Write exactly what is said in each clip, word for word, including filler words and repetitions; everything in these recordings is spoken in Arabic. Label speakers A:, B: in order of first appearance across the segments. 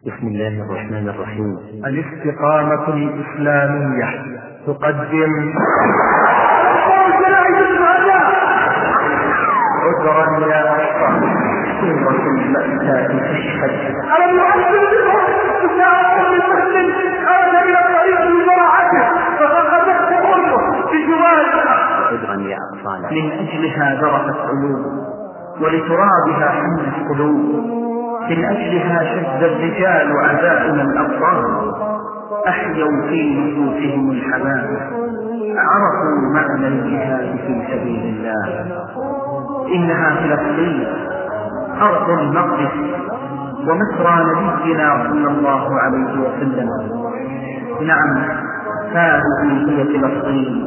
A: بسم الله الرحمن الرحيم. الاستقامة الإسلامية تقدم عذرا يا أشقى سورة المأساة تشهد
B: ألم يعلم بكم إساءة لمسلم خرج إلى طريق المراعاة فأخذته أمه بجوارها
A: عذرا يا أطفال.
B: من أجلها ذرفت قلوب ولترابها حمت قلوب، من أجلها شد الرجال عزائم الأبطال، أحيوا في نفوسهم الحمام، عرفوا معنى الجهاد في سبيل الله. إنها فلسطين أرض المقدس ومسرى نبينا صلى الله عليه وسلم. نعم، هذه هي فلسطين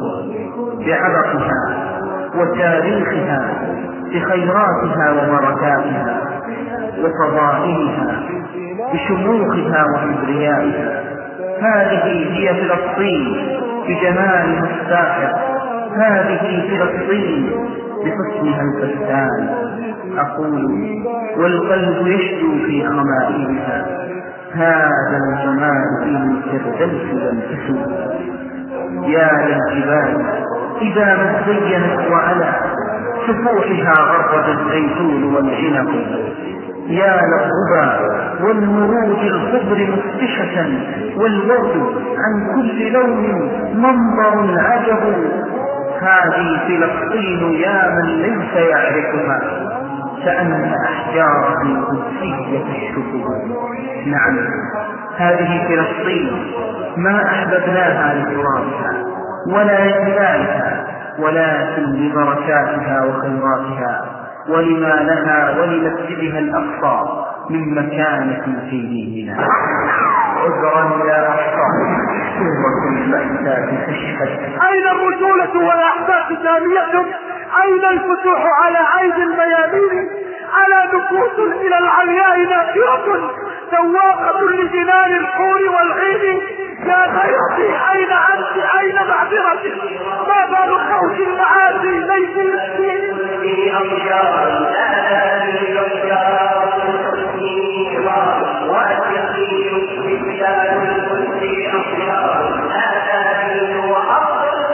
B: بعرقها وتاريخها، بخيراتها وبركاتها وفضائلها، بشموخها وكبريائها. هذه هي فلسطين بجمالها الساحر، هذه فلسطين بحسنها الفتان. أقول والقلب يشدو في خمائلها، هذا الجمال في الفردوس ينتشر. يا للجبال إذا ما زينت وعلى سفوحها غرد الزيتون والعنب، يا للربا والمروج الخضر مفتشة، والورد عن كل لون منظر عجب. هذه فلسطين يا من ليس يعرفها، كأن أحجارها القدسية الشكوك. نعم، هذه فلسطين ما أحببناها لترابها ولا لجبالها، ولكن لبركاتها وخيراتها، ولما لها ولمسجدها الأقصى من مكانة في ديننا. عذرا يا أحقى سورة المأساة تشهد. أين الرجولة والأحداث سامية؟ أين الفتوح على أيدي الميامين؟ على نفوس إلى العلياء نافرة سواقة لجنان الحور والعين. يا غيرتي أين أنت؟ أين معذرتي؟ ما بال خوف المعاصي ليس يسكين في أمجار لا يمجار تسكيرا وأتقي ببلاد الكل أمجار لا وأفضل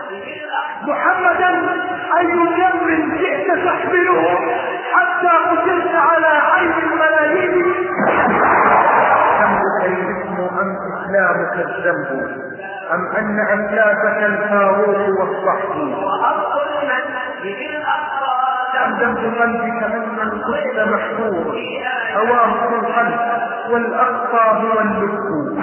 B: محمدا أي جمر جئت تحمله حتى قتلت على عين الملايين.
A: ذنبك الاسم أم إسلامك الذنب، أم أن أسلافك الفاروق والصحب، أم ذنب قلبك أن القدس محفور أوامر القلب والأقصى هو اللب.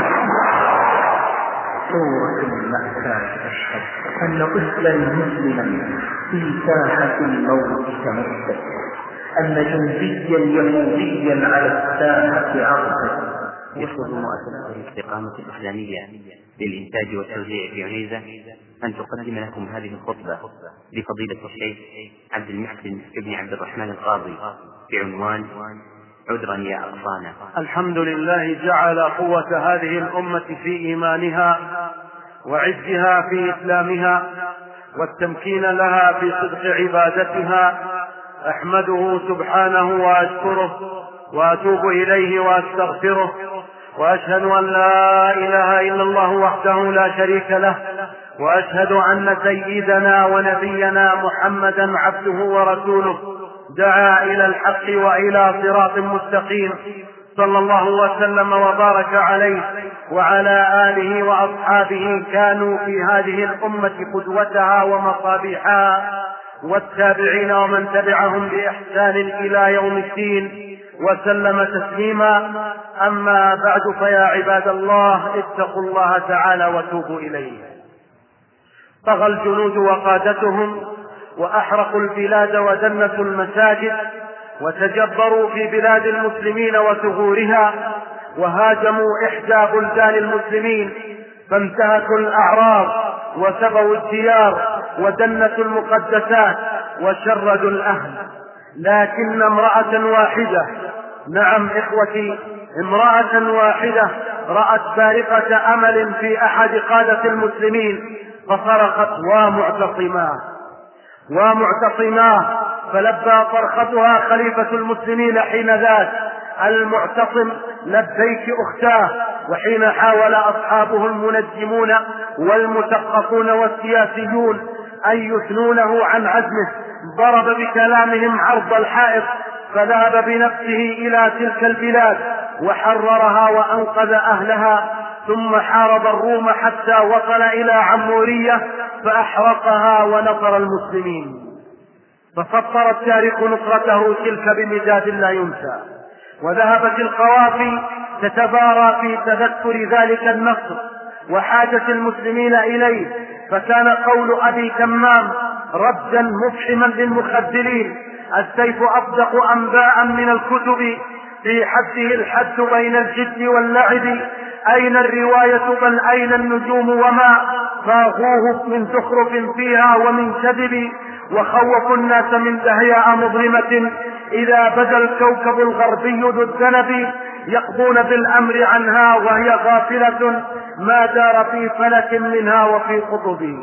A: سورة المأساة تشهد أن طفلا مسلما في ساحة الموت تمسك، أن جنديا يهوديا على الساحة عرض.
C: يطلب مؤسسة الاستقامة الإسلامية للإنتاج والتوزيع في عنيزة أن تقدم لكم هذه الخطبة لفضيلة الشيخ عبد المحسن بن عبد الرحمن القاضي بعنوان عذرا يا أطفانا.
D: الحمد لله جعل قوة هذه الأمة في إيمانها وعزها في إسلامها والتمكين لها في صدق عبادتها. أحمده سبحانه وأشكره وأتوب إليه وأستغفره، وأشهد أن لا إله إلا الله وحده لا شريك له، وأشهد أن سيدنا ونبينا محمدا عبده ورسوله دعا إلى الحق وإلى صراط مستقيم، صلى الله وسلم وبارك عليه وعلى آله وأصحابه كانوا في هذه الأمة قدوتها ومصابيحها، والتابعين ومن تبعهم بإحسان إلى يوم الدين وسلم تسليما. أما بعد، فيا عباد الله اتقوا الله تعالى وتوبوا إليه. طغى الجنود وقادتهم وأحرقوا البلاد ودنسوا المساجد وتجبروا في بلاد المسلمين وثغورها، وهاجموا إحدى بلدان المسلمين فانتهكوا الأعراض وسبوا الديار ودنسوا المقدسات وشردوا الأهل. لكن امرأة واحدة، نعم إخوتي، امرأة واحدة رأت بارقة أمل في أحد قادة المسلمين فصرخت ومعتصماه ومعتصماه، فلبى صرختها خليفة المسلمين حين ذاك المعتصم لبيك أختاه، وحين حاول أصحابه المنجمون والمثقفون والسياسيون أن يثنونه عن عزمه ضرب بكلامهم عرض الحائط، فذهب بنفسه إلى تلك البلاد وحررها وأنقذ أهلها، ثم حارب الروم حتى وصل إلى عمورية فأحرقها ونصر المسلمين. فسطر التاريخ نصرته تلك بمداد لا ينسى، وذهبت القوافي تتبارى في تذكر ذلك النصر وحاجة المسلمين إليه، فكان قول أبي تمام ردا مفحما للمخذلين: السيف أصدق أنباء من الكتب، في حده الحد بين الجد واللعب، أين الرواية بل أين النجوم وما فاغوه من زخرف فيها ومن كذب، وخوفوا الناس من دهياء مظلمة إذا بدا الكوكب الغربي ذو الذنب، يقضون بالأمر عنها وهي غافلة ما دار في فلك منها وفي قطب.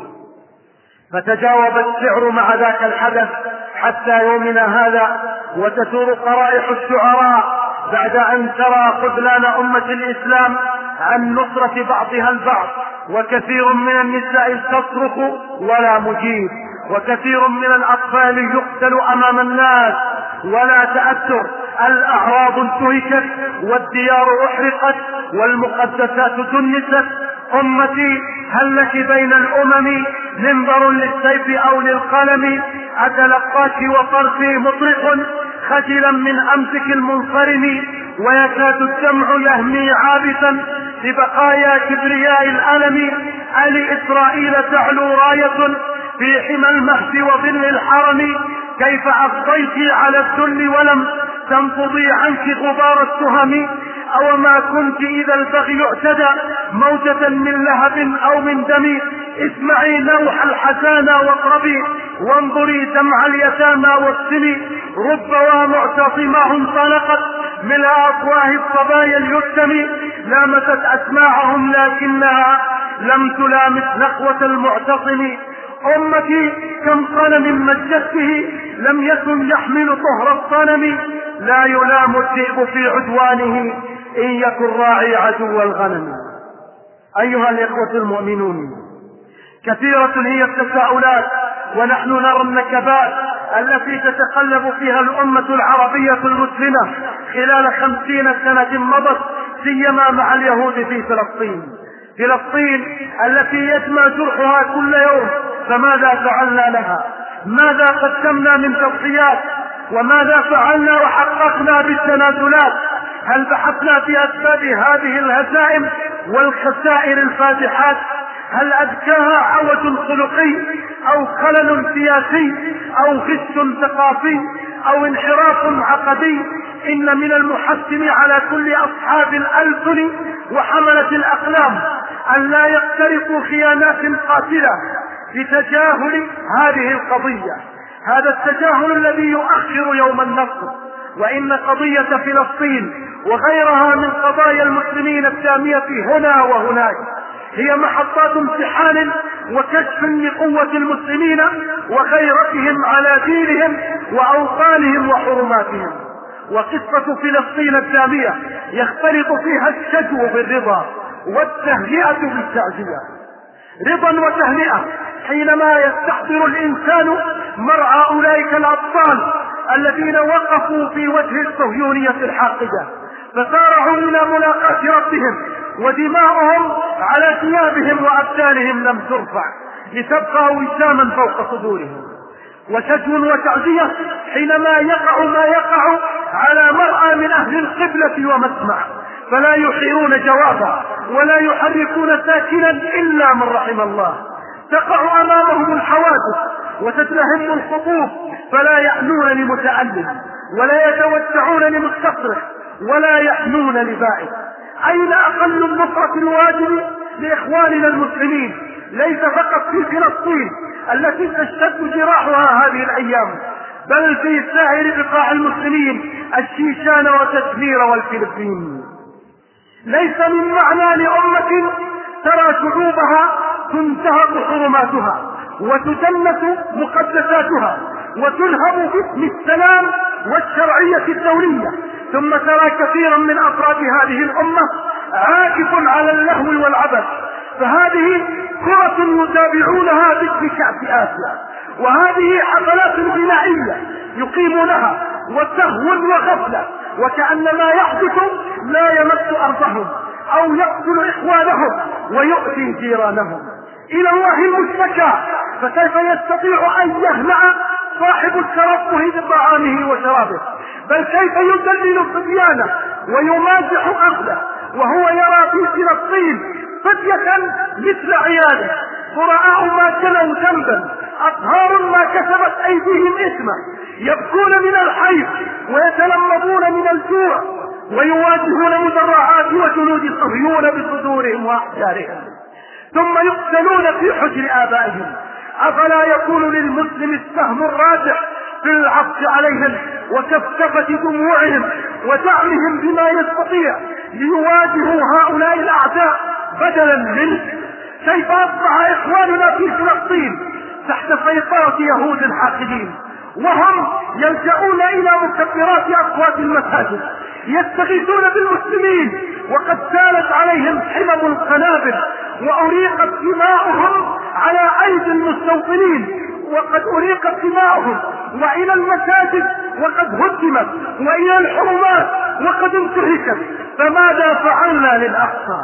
D: فتجاوب الشعر مع ذاك الحدث حتى يومنا هذا، وتثور قرائح الشعراء بعد أن ترى خذلان أمة الإسلام عن نصرة بعضها البعض، وكثير من النساء تصرخ ولا مجيب، وكثير من الأطفال يقتل أمام الناس ولا تأثر، الأعراض انتهكت والديار أحرقت والمقدسات دنست. أمتي هل لك بين الأمم منبر للسيف أو للقلم، أتلقاك وطرفي مطرق خجلا من أمسك المنصرم، ويكاد الدمع يهمي عابثا ببقايا كبرياء الألم، آل إسرائيل تعلو راية في حمى المهد وظل الحرم، كيف أفضيت على الذل ولم تنفضي عنك غبار التهم، أو ما كنت إذا البغي اعتدى موجة من لهب أو من دم، اسمعي نوح الحزانى واقربي وانظري دمع اليتامى والسم، رب ومعتصمة انطلقت من أفواه الصبايا اليتم، لامست أسماعهم لكنها لم تلامس نخوة المعتصم. أمتي كم صنم مجدته لم يكن يحمل طهر الصنم، لا يلام الذئب في عدوانه إن يكن راعي عدو الغنم. أيها الإخوة المؤمنون، كثيرة هي التساؤلات ونحن نرى النكبات التي تتقلب فيها الأمة العربية المسلمة خلال خمسين سنة مضت، سيما مع اليهود في فلسطين. فلسطين التي يدمى جرحها كل يوم، فماذا فعلنا لها؟ ماذا قدمنا من تضحيات؟ وماذا فعلنا وحققنا بالتنازلات؟ هل بحثنا في أسباب هذه الهزائم والخسائر الفادحات؟ هل أذكاها عوج خلقي أو خلل سياسي أو غش ثقافي أو انحراف عقدي؟ إن من المحتم على كل أصحاب الألسن وحملة الأقلام أن لا يقترفوا خيانات قاتلة لتجاهل هذه القضية، هذا التجاهل الذي يؤخر يوم النصر. وإن قضية فلسطين وغيرها من قضايا المسلمين السامية هنا وهناك هي محطات امتحان وكشف لقوة المسلمين وغيرتهم على دينهم وأوطانهم وحرماتهم. وقصة فلسطين السامية يختلط فيها الشجو بالرضا والتهنئة بالتعزية، رضا وتهنئة حينما يستحضر الإنسان مرعى أولئك الأطفال الذين وقفوا في وجه الصهيونية الحاقدة فسارعوا إلى ملاقاة ربهم ودماؤهم على ثيابهم وأبدانهم لم ترفع لتبقى وساما فوق صدورهم. وشجو وتعزية حينما يقع ما يقع على مرأى من أهل القبلة ومسمع فلا يحيرون جوابا ولا يحركون ساكنا إلا من رحم الله، تقع أمامهم الحوادث وتتلهم الخطوب فلا يحنون لمتألم ولا يتوسعون لمستصرخ ولا يحنون لبائس. أين أقل النصرة الواجب لإخواننا المسلمين ليس فقط في فلسطين التي تشتد جراحها هذه الأيام، بل في سائر بقاع المسلمين الشيشان وتدمير والفلبين. ليس من معنى لأمة ترى شعوبها تنتهك حرماتها وتدنس مقدساتها وتلهم باسم السلام والشرعية الدولية ثم ترى كثيرا من أفراد هذه الأمة عاكف على اللهو والعبث، فهذه كرة يتابعونها ضد كأس آسيا، وهذه حفلات غنائية يقيمونها وسهو وغفلة، وكأن ما يحدث لا يمس أرضهم أو يقتل إخوانهم ويؤذي جيرانهم. إلى الله المشتكى، فكيف يستطيع أن يهنأ صاحب الترفه بطعامه وشرابه؟ بل كيف يدلل صبيانه ويمازح أهله وهو يرى في فلسطين فدية مثل عياله، براء ما كلوا ذنبا، أطهار ما كسبت أيديهم إثما، يبكون من الحيض ويتلمضون من الجوع ويواجهون مدرعات وجنود صهيون بصدورهم وأحجارهم، ثم يقتلون في حجر آبائهم. أفلا يكون للمسلم السهم الراجح في العطف عليهم وكفكفة دموعهم ودعمهم بما يستطيع ليواجهوا هؤلاء الأعداء بدلا منه؟ كيف أصبح إخواننا في فلسطين تحت سيطرة يهود حاقدين وهم يلجؤون إلى مكبرات أصوات المساجد، يستغيثون بالمسلمين وقد سالت عليهم حمم القنابل وأريقت دماؤهم على أيدي المستوطنين، وقد أريقت دماؤهم وإلى المساجد وقد هدمت وإلى الحرمات وقد انتهكت. فماذا فعلنا للأقصى؟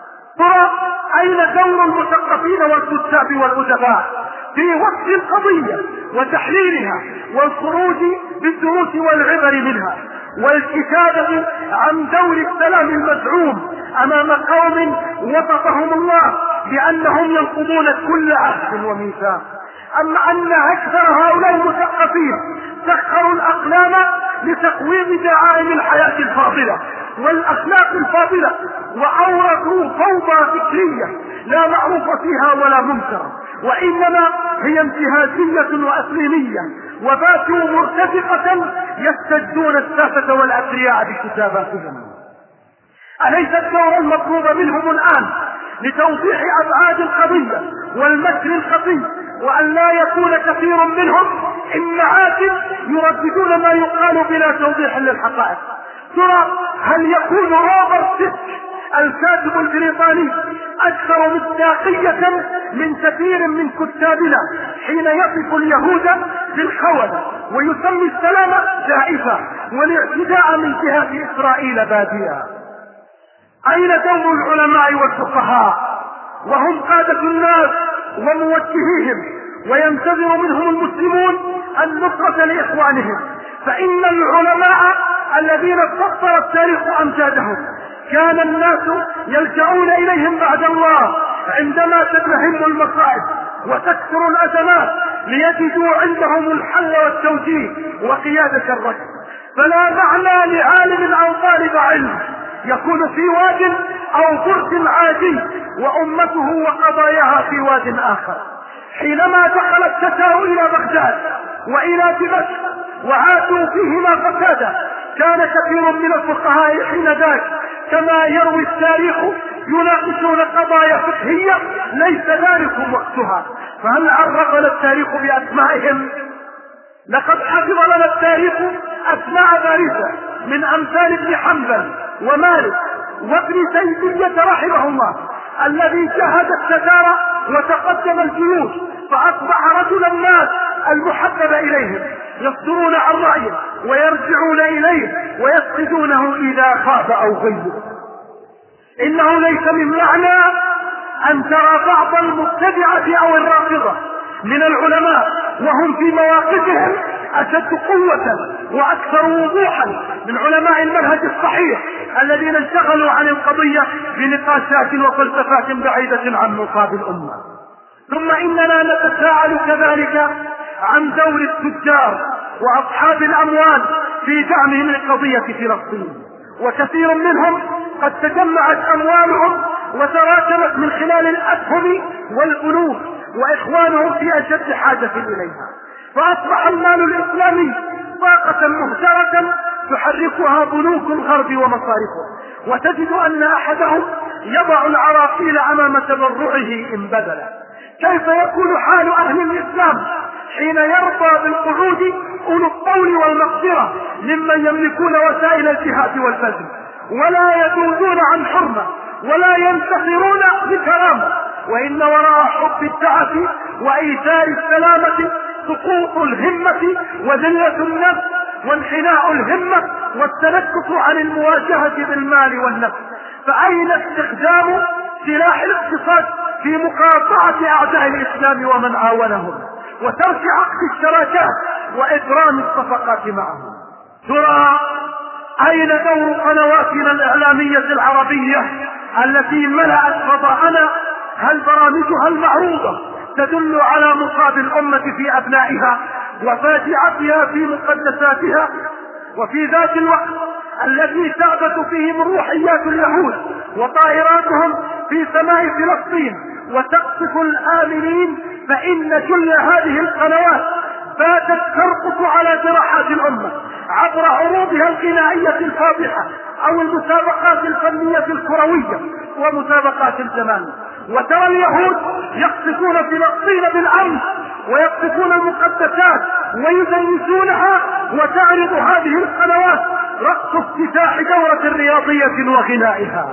D: ترى أين دور المثقفين والكتاب والأدباء في وصف القضية وتحليلها والخروج بالدروس والعبر منها والكتابة عن دور السلام المزعوم أمام قوم وصفهم الله بأنهم ينقضون كل عهد وميثاق؟ أما أن أكثر هؤلاء المثقفين سخروا الأقلام لتقويض دعائم الحياة الفاضلة والأخلاق الفاضلة، وأورثوا فوضى فكرية لا معروف فيها ولا منكر، وإنما هي انتهازية وأسلمية، وباتوا مرتفقة يستجدون السافة والأثرياء بكتاباتهم. أليس الدور المطلوب منهم الآن لتوضيح أبعاد القضية والمكر الخفي، وأن لا يكون كثير منهم إمعات يرددون ما يقال بلا توضيح للحقائق؟ ترى هل يكون روبرت فيسك الكاتب البريطاني أكثر مصداقية من كثير من كتابنا حين يصف اليهود بالخونة ويسمي السلام جائفة والاعتداء من جهة إسرائيل بادية؟ أين دور العلماء والفقهاء وهم قادة الناس وموجهيهم، وينتظر منهم المسلمون النصرة لإخوانهم؟ فإن العلماء الذين سطر التاريخ أمجادهم كان الناس يلجؤون إليهم بعد الله عندما تتهم المصائب وتكثر الأزمات ليجدوا عندهم الحل والتوجيه وقيادة الرشد. فلا معنى لعالم أو طالب علم يكون في واد أو برد عادي وأمته وقضاياها في واد آخر. حينما دخل التتار إلى بغداد وإلى دمشق وعاتوا فيهما فسادا، كان كثير من الفقهاء حين ذاك كما يروي التاريخ يناقشون قضايا فقهية ليس ذلك وقتها. فهل عرفنا التاريخ بأسمائهم؟ لقد حفظ لنا التاريخ أسماء بارزة من أمثال ابن حنبل ومالك وابن تيمية رحمه الله، الذي جهد التتار وتقدم الجيوش فأصبح رجل الناس المحبب إليهم، يصدرون عن رأيه ويرجعون إليه ويفقدونه إذا خاف أو غيب. إنه ليس من معنى أن ترى بعض المبتدعة أو الرافضة من العلماء وهم في مواقفهم أشد قوة وأكثر وضوحا من علماء المنهج الصحيح الذين انشغلوا عن القضية بنقاشات وفلسفات بعيدة عن مصاب الأمة. ثم إننا نتساءل كذلك عن دور التجار وأصحاب الأموال في دعمهم لقضية فلسطين، وكثير منهم قد تجمعت أموالهم وتراكمت من خلال الأسهم والبنوك، وإخوانهم في أشد حاجة إليها، فأصبح المال الإسلامي طاقة مهدرة تحركها بنوك الغرب ومصارفه، وتجد أن أحدهم يضع العراقيل أمام تبرعه إن بذل. كيف يكون حال أهل الإسلام حين يرضى بالقعود أولو الطول والمقدرة ممن يملكون وسائل الجهاد والبذل، ولا يذودون عن حرمة ولا ينتصرون بكرامة، وإن وراء حب الدعة وإيثار السلامة سقوط الهمة وذلة النفس وانحناء الهمة والتنكس عن المواجهة بالمال والنفس. فأين استخدام سلاح الاقتصاد في مقاطعة أعداء الإسلام ومن عاونهم وترك عقد الشراكات وإبرام الصفقات معهم؟ ترى أين دور قنواتنا الإعلامية العربية التي ملأت فضاءنا؟ هل برامجها المعروضة تدل على مصاب الأمة في أبنائها وفاجعتها في مقدساتها؟ وفي ذات الوقت الذي تعبث فيهم روحيات اليهود وطائراتهم في سماء فلسطين وتقصف الآمنين، فإن كل هذه القنوات باتت ترقص على جراحات الأمة عبر عروضها الغنائية الفاضحة أو المسابقات الفنية الكروية ومسابقات الجمال. وترى اليهود يقصفون فلسطين بالأمس ويقصفون المقدسات ويدنسونها، وتعرض هذه القنوات رقص افتتاح دورة رياضية وغنائها.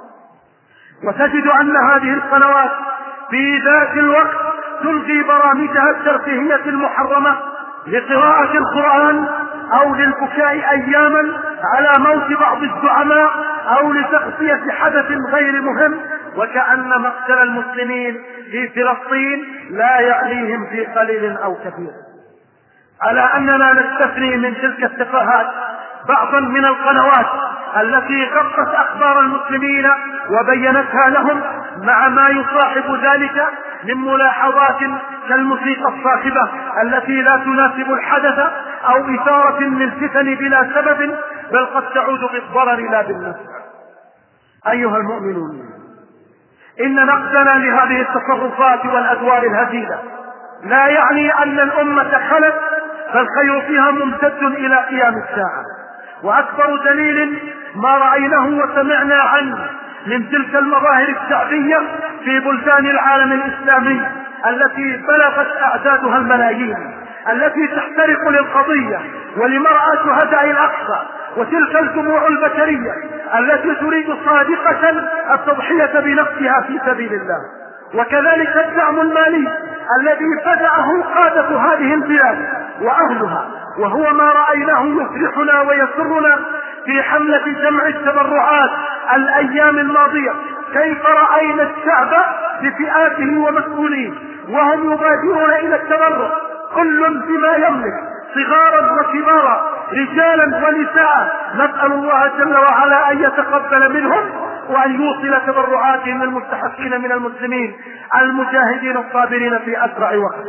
D: وتجد أن هذه القنوات في ذات الوقت تلغي برامجها الترفيهية المحرمة لقراءة القرآن أو للبكاء أياما على موت بعض الزعماء أو لتغطية حدث غير مهم، وكأن مقتل المسلمين في فلسطين لا يعنيهم في قليل أو كثير. على أننا نستثني من تلك التفاهات بعضا من القنوات التي غطت أخبار المسلمين وبينتها لهم مع ما يصاحب ذلك من ملاحظات كالموسيقى الصاخبة التي لا تناسب الحدث أو إثارة للفتن بلا سبب بل قد تعود بالضرر لا بالنفع. أيها المؤمنون، إن نقدنا لهذه التصرفات والأدوار الهزيلة لا يعني أن الأمة خلت، فالخير فيها ممتد إلى قيام الساعة. وأكبر دليل ما رأيناه وسمعنا عنه من تلك المظاهر الشعبية في بلدان العالم الإسلامي التي بلغت أعدادها الملايين، التي تحترق للقضية ولمرأة شهداء الأقصى، وتلك الجموع البشرية التي تريد صادقة التضحية بنفسها في سبيل الله، وكذلك الدعم المالي الذي بدأه قادة هذه البلاد وأهلها، وهو ما رأيناه يفرحنا ويسرنا في حملة جمع التبرعات الأيام الماضية. كيف رأينا الشعب بفئاته ومسؤوليه وهم يبادرون إلى التبرع كل بما يملك، صغارا وكبارا، رجالا ونساء. نسأل الله جل وعلا أن يتقبل منهم وأن يوصل تبرعاتهم المستحقين من المسلمين المجاهدين الصابرين في أسرع وقت.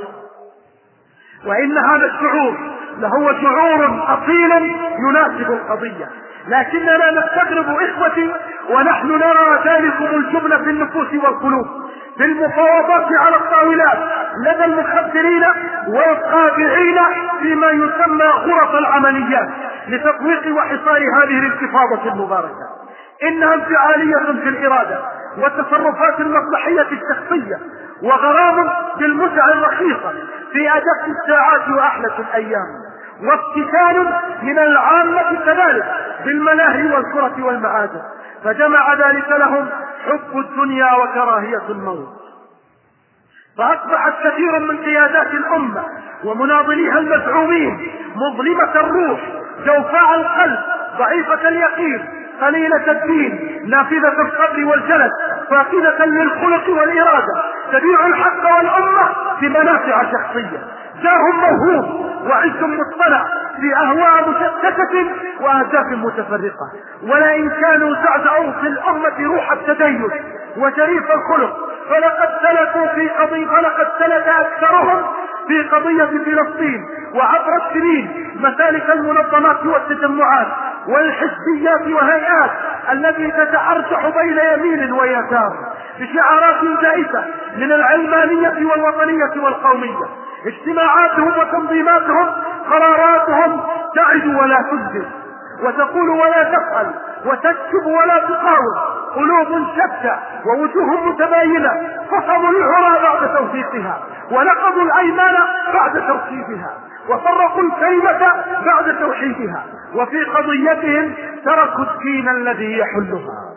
D: وإن هذا الشعور لهو شعور أصيل يناسب القضية، لكننا نستغرب إخوتي ونحن نرى ذلكم الجبن في النفوس والقلوب في المفاوضات على الطاولات لدى المخبرين والقابعين فيما يسمى غرف العمليات لتطويق وحصار هذه الانتفاضة المباركة. إنها انفعالية في الإرادة والتصرفات المصلحية الشخصية، وغرام بالمتع الرخيصة في أدق الساعات وأحلى الأيام، وافتتان من العامة كذلك بالملاهي والكرة والمعازف، فجمع ذلك لهم حب الدنيا وكراهية الموت. فأصبحت كثير من قيادات الأمة ومناضليها المزعومين مظلمة الروح، جوفاء القلب، ضعيفة اليقين، قليلة الدين، نافذة الصبر والجلد، فاقدة للخلق والإرادة، تبيع الحق والأمة بمنافع شخصية، جاه موهوب وعز مصطنع في أهواء مشتتة وأهداف متفرقة. ولئن كانوا زعزعوا في الأمة روح التدين وشريف الخلق فلقد سلكوا في قضية فلقد سلك أكثرهم في قضية فلسطين وعبر السنين مسالك المنظمات والتجمعات والحزبيات وهيئات التي تتأرجح بين يمين ويسار بشعارات جائزة من العلمانية والوطنية والقومية. اجتماعاتهم وتنظيماتهم قراراتهم تعد ولا تنزل، وتقول ولا تفعل، وتكتب ولا تقاوم، قلوب شتى ووجوه متباينة، فصلوا العرى بعد توثيقها ونقضوا الأيمان بعد توصيفها. وفرقوا الكلمة بعد توحيدها، وفي قضيتهم تركوا الدين الذي يحلها،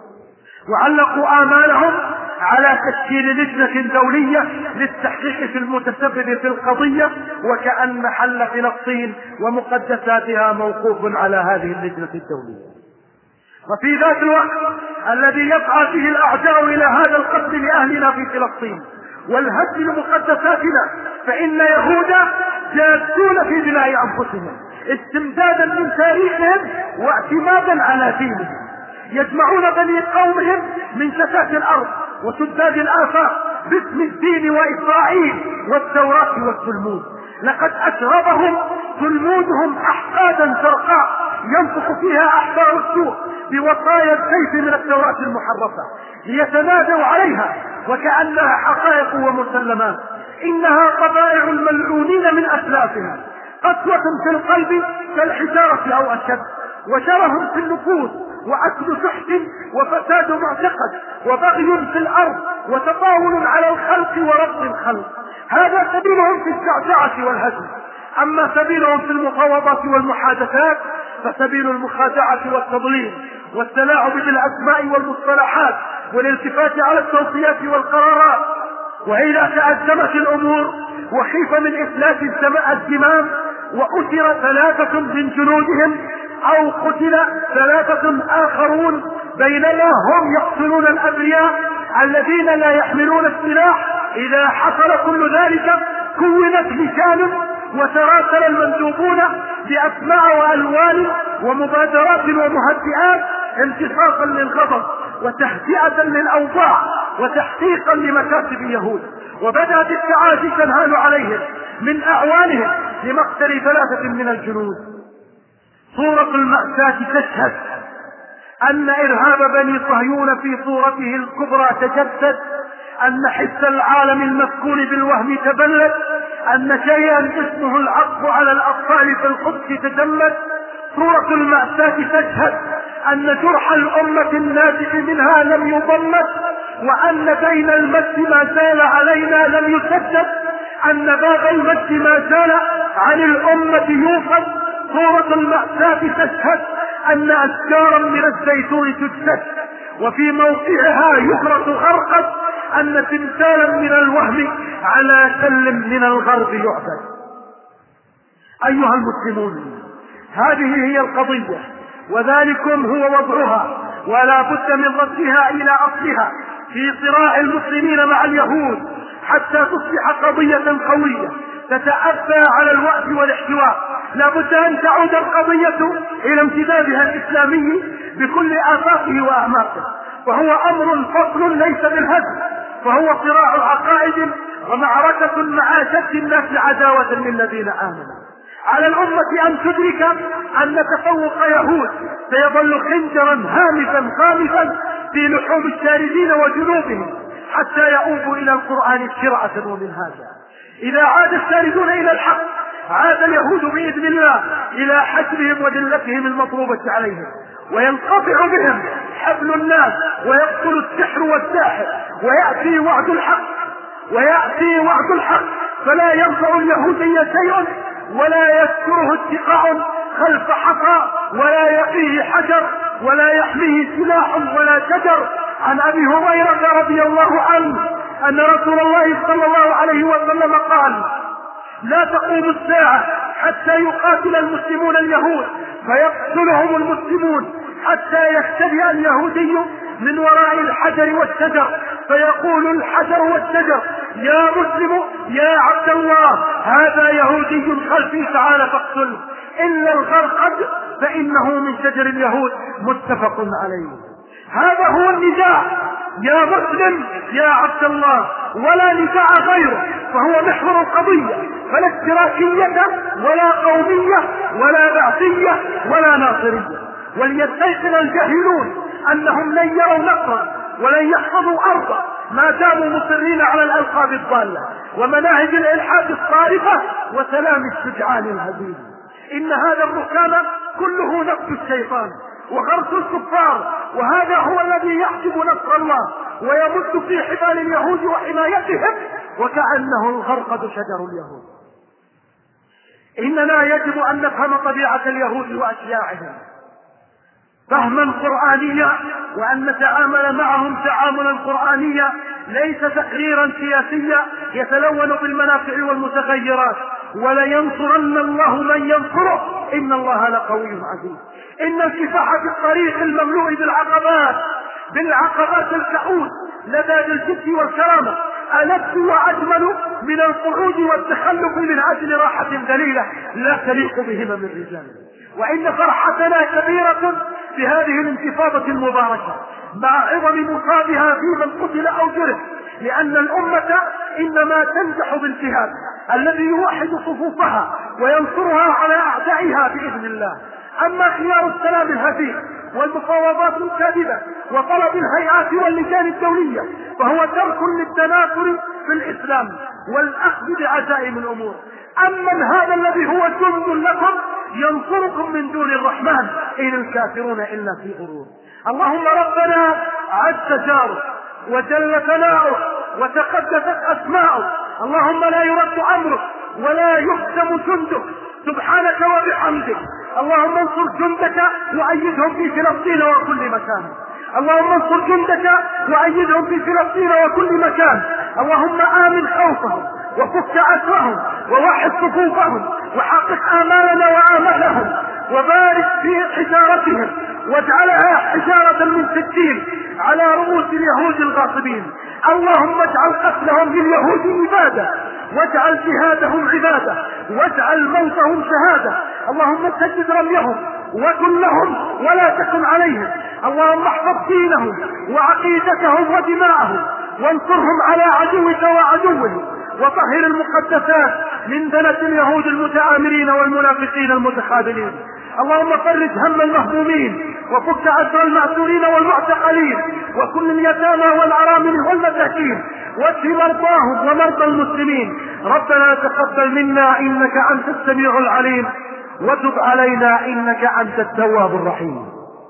D: وعلقوا آمالهم على تشكيل لجنة دولية للتحقيق في المتسبب في القضية، وكأن حل فلسطين ومقدساتها موقوف على هذه اللجنة الدولية. وفي ذات الوقت الذي يسعى فيه الأعداء إلى هذا القتل لأهلنا في فلسطين والهدم لمقدساتنا، فإن يهودا جادون في بناء أنفسهم استمدادا من تاريخهم واعتمادا على دينهم، يجمعون بني قومهم من شتات الأرض وسداد الآفاق باسم الدين وإسرائيل والتوراة والتلمود. لقد أشربهم تلمودهم أحقادا زرقاء ينطق فيها أحبار السوء بوصايا السيف من التوراة المحرفة ليتنادوا عليها وكأنها حقائق ومسلمات. إنها طبائع الملعونين من أسلافهم، قسوة في القلب كالحجارة أو أشد، وشره في النفوس، وأكل سحت وفساد معتقد، وبغي في الأرض، وتطاول على الخلق ورفض الخلق. هذا سبيلهم في الشعشعة والهزم. أما سبيلهم في المفاوضات والمحادثات فسبيل المخادعة والتضليل والتلاعب بالأسماء والمصطلحات والالتفات على التوصيات والقرارات. وإذا تأزمت الأمور وخيف من إفلاس الدماء وأسر ثلاثة من جنودهم أو قتل ثلاثة آخرون بينما هم يقتلون الأبرياء الذين لا يحملون السلاح، إذا حصل كل ذلك كونت لجان وتراسل المندوبون بأسماء وألوان ومبادرات ومهدئات امتصاصا للغضب وتهدئة للأوضاع وتحقيقا لمكاسب اليهود. وبدأت التعازي تنهال عليهم من أعوانهم لمقتل ثلاثة من الجنود. صورة المأساة تشهد أن إرهاب بني صهيون في صورته الكبرى تجسد، أن حس العالم المسكون بالوهم تبلد، أن شيئا اسمه العطف على الأطفال في القدس تجمد. صورة المأساة تشهد أن جرح الأمة الناتج منها لم يضمد، وأن بين المجد ما زال علينا لم يسدد، أن باب المجد ما زال عن الأمة يوفد. صورة المأساة تشهد أن أشجارا من الزيتون تجسد وفي موقعها يغرس غرقد، أن تمثالا من الوهم على سل من الغرب يعبد. أيها المسلمون، هذه هي القضية وذلكم هو وضعها، ولا بد من ردها إلى أصلها في صراع المسلمين مع اليهود حتى تصبح قضية قوية تتأبى على الوقت والاحتواء. لا بد أن تعود القضية إلى امتدادها الإسلامي بكل آفاقه وأعماقه، وهو أمر فصل ليس بالهزم، فهو صراع عقائد ومعركة مع أشد الناس عداوة للذين آمنوا. على الأمة أن تدرك أن تفوق يهود سيظل خنجرا هامفا خامفا في لحوم الشاردين وجنوبهم حتى يؤوبوا إلى القرآن شرعة ومنهاجا. إذا عاد الشاردون إلى الحق عاد اليهود بإذن الله إلى حجرهم وذلتهم المطلوبة عليهم، وينقطع بهم حبل الناس ويقتل السحر والساحر، ويأتي وعد الحق ويأتي وعد الحق فلا ينفع اليهودي شيء ولا يذكره اتقاء خلف حصى ولا يقيه حجر ولا يحميه سلاح ولا شجر. عن أبي هريرة رضي الله عنه أن رسول الله صلى الله عليه وسلم قال: لا تقوم الساعة حتى يقاتل المسلمون اليهود فيقتلهم المسلمون، حتى يختبئ اليهودي من وراء الحجر والشجر فيقول الحجر والشجر: يا مسلم يا عبد الله هذا يهودي خلفي تعال فاقتله، إلا الغرقد فإنه من شجر اليهود. متفق عليه. هذا هو النداء: يا مسلم يا عبد الله، ولا نداء غيره، فهو محور القضية، فلا اشتراكية ولا قومية ولا بعثية ولا ناصرية. وليستيقن الجاهلون أنهم لن يروا نصرا ولن يحفظوا أرضا ما داموا مصرين على الألقاب الضالة ومناهج الإلحاد الصارفة وسلام الشجعان الهزيل. إن هذا الركام كله نفس الشيطان وغرس الكفار، وهذا هو الذي يحجب نصر الله ويمد في حبال اليهود وحمايتهم وكأنه الغرقد شجر اليهود. إننا يجب أن نفهم طبيعة اليهود وأشياعهم فهما قرآنيا، وأن نتعامل معهم تعاملا قرآنيا ليس تقريرا سياسيا يتلون بالمنافع والمتغيرات. ولينصرن الله من ينصره إن الله لقوي عزيز. إن الكفاح في الطريق المملوء بالعقبات بالعقبات الكؤوس لدى الجد والكرامة ألذ وأجمل من القعود والتخلف من أجل راحة ذليلة لا تليق بهما من رجال. وإن فرحتنا كبيرة بهذه الانتفاضة المباركة مع عظم مصابها في من قتل أو جرح، لأن الأمة إنما تنجح بالجهاد الذي يوحد صفوفها وينصرها على أعدائها بإذن الله. أما خيار السلام الهزيل والمفاوضات الكاذبة وطلب الهيئات واللجان الدولية فهو ترك للتناصر في الإسلام والأخذ بعزائم الأمور. أما هذا الذي هو جند لكم ينصركم من دون الرحمن إن الكافرون إلا في غرور. اللهم ربنا عز جاره وجل ثناؤه وتقدست أسماؤه، اللهم لا يرد أمرك ولا يهزم جندك سبحانك وبحمدك. اللهم انصر جندك وأيدهم في فلسطين وكل مكان. اللهم انصر جندك وأيدهم في فلسطين وكل مكان. اللهم آمن خوفهم وفك أسرهم ووحد صفوفهم وحقق آمالنا وآمالهم وبارك في حجارتهم واجعلها حجارة من سجيل على رؤوس اليهود الغاصبين. اللهم اجعل قتلهم لليهود عبادة واجعل جهادهم عبادة واجعل موتهم شهادة. اللهم سدد رميهم وكن لهم ولا تكن عليهم. اللهم احفظ دينهم وعقيدتهم ودماءهم وانصرهم على عدوك وعدوهم وطهر المقدسات من دنة اليهود المتآمرين والمنافقين المتخاذلين. اللهم فرج هم المهمومين وفك أسر المأسورين والمعتقلين وكل اليتامى والأرامل والمساكين واشف مرضاهم ومرضى المسلمين. ربنا تقبل منا إنك أنت السميع العليم وتب علينا إنك أنت التواب الرحيم.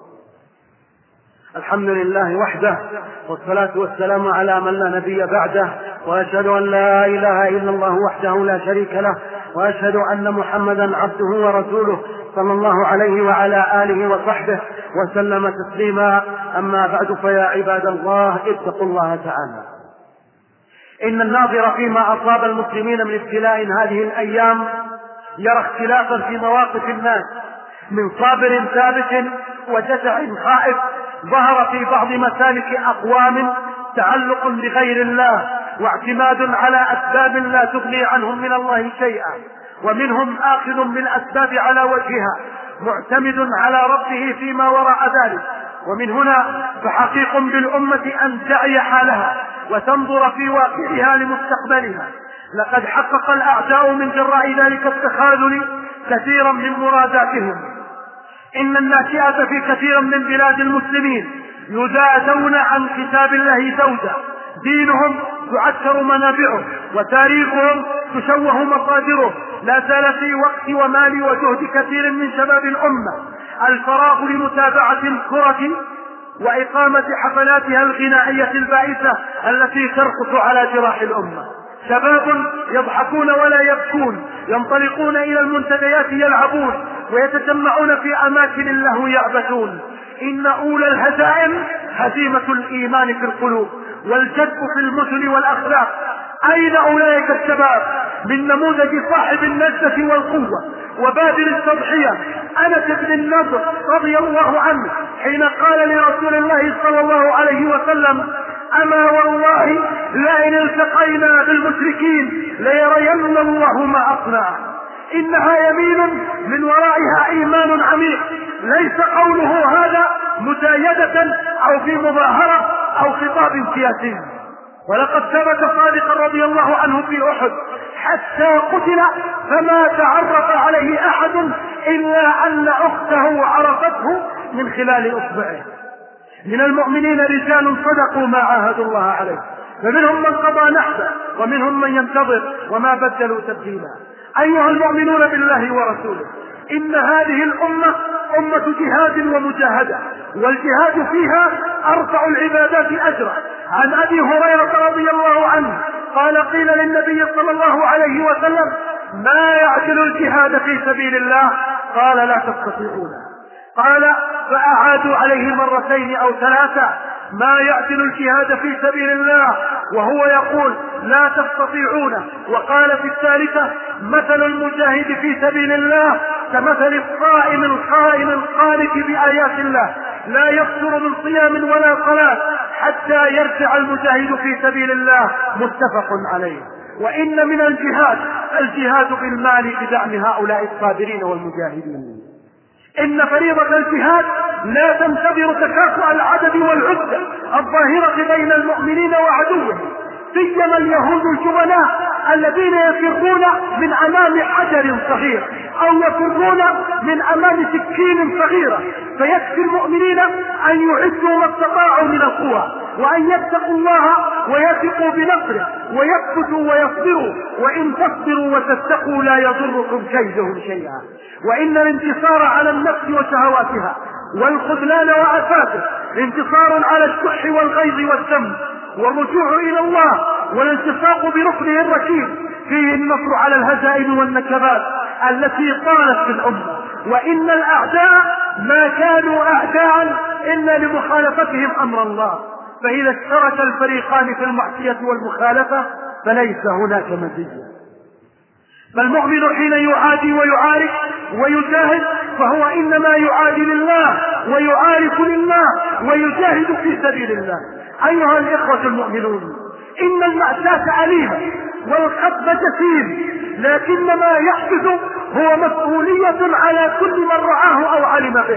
D: الحمد لله وحده والصلاة والسلام على من لا نبي بعده، وأشهد أن لا إله إلا الله وحده لا شريك له، وأشهد أن محمدا عبده ورسوله صلى الله عليه وعلى آله وصحبه وسلم تسليما. أما بعد، فيا عباد الله اتقوا الله تعالى. إن الناظر فيما أصاب المسلمين من ابتلاء هذه الأيام يرى اختلافا في مواقف الناس من صابر ثابت وجزع خائف ظهر في بعض مسالك أقوام تعلق بغير الله واعتماد على أسباب لا تغني عنهم من الله شيئا، ومنهم آخذ بالأسباب على وجهها معتمد على ربه فيما وراء ذلك. ومن هنا فحقيق بالأمة أن تعي حالها وتنظر في واقعها لمستقبلها. لقد حقق الأعداء من جراء ذلك التخاذل كثيرا من مراداتهم. إن الناشئة في كثير من بلاد المسلمين يزادون عن كتاب الله زوجا، دينهم تعكر منابعه وتاريخهم تشوه مصادره. لا زال في وقت ومال وجهد كثير من شباب الأمة الفراغ لمتابعة الكرة وإقامة حفلاتها الغنائية البائسة التي ترقص على جراح الأمة. شباب يضحكون ولا يبكون، ينطلقون إلى المنتديات يلعبون ويتجمعون في أماكن اللهو يعبثون. إن أولى الهزائم هزيمة الإيمان في القلوب والجد في المثل والأخلاق. أين أولئك الشباب من نموذج صاحب النجدة والقوة وبادر التضحية أنس بن النضر رضي الله عنه حين قال لرسول الله صلى الله عليه وسلم: أما والله لئن التقينا بالمشركين ليرين الله ما أصنع. إنها يمين من ورائها إيمان عميق، ليس قوله هذا مزايدة أو في مظاهرة أو خطاب سياسي. ولقد ثبت صادقا رضي الله عنه في أحد حتى قتل فما تعرف عليه أحد إلا أن أخته عرفته من خلال أصبعه. من المؤمنين رجال صدقوا ما عاهدوا الله عليه، فمنهم من قضى نحبه ومنهم من ينتظر وما بدلوا تبديلا. أيها المؤمنون بالله ورسوله، إن هذه الأمة أمة جهاد ومجاهدة، والجهاد فيها أرفع العبادات أجرا. عن أبي هريرة رضي الله عنه قال: قيل للنبي صلى الله عليه وسلم: ما يعدل الجهاد في سبيل الله؟ قال لا تستطيعون. قال فأعادوا عليه مرتين أو ثلاثة ما يعدل الجهاد في سبيل الله وهو يقول لا تستطيعون. وقال في الثالثة مثل المجاهد في سبيل الله كمثل الصائم القائم القانت بآيات الله لا يفتر من صيام ولا صلاة حتى يرجع المجاهد في سبيل الله، متفق عليه. وإن من الجهاد الجهاد بالمال بدعم هؤلاء الصابرين والمجاهدين. إن فريضة الجهاد لا تنتظر تكافؤ العدد والعدة الظاهرة بين المؤمنين وعدوهم، سيما اليهود الجبناء الذين يفرون من أمام حجر صغير أو يفرون من أمام سكين صغيرة. فيكفي المؤمنين أن يعدوا ما استطاعوا من القوى وأن يتقوا الله ويثقوا بنصره ويثبتوا ويصبروا، وإن تصبروا وتتقوا لا يضركم كيدهم شيئا. وإن الانتصار على النفس وشهواتها والخذلان وآفاته انتصار على الشح والغيظ والذم، والرجوع إلى الله والالتصاق بركنه الركيب فيه النصر على الهزائم والنكبات التي طالت في الأمة. وإن الأعداء ما كانوا أعداء إلا لمخالفتهم أمر الله، فإذا اشترك الفريقان في المعصية والمخالفة فليس هناك مزية. فالمؤمن حين يعادي ويعارك ويجاهد فهو إنما يعادي لله ويعارك لله ويجاهد في سبيل الله. أيها الإخوة المؤمنون، إن المأساة أليمة والخطب جسيم، لكن ما يحدث هو مسؤولية على كل من رآه أو علم به.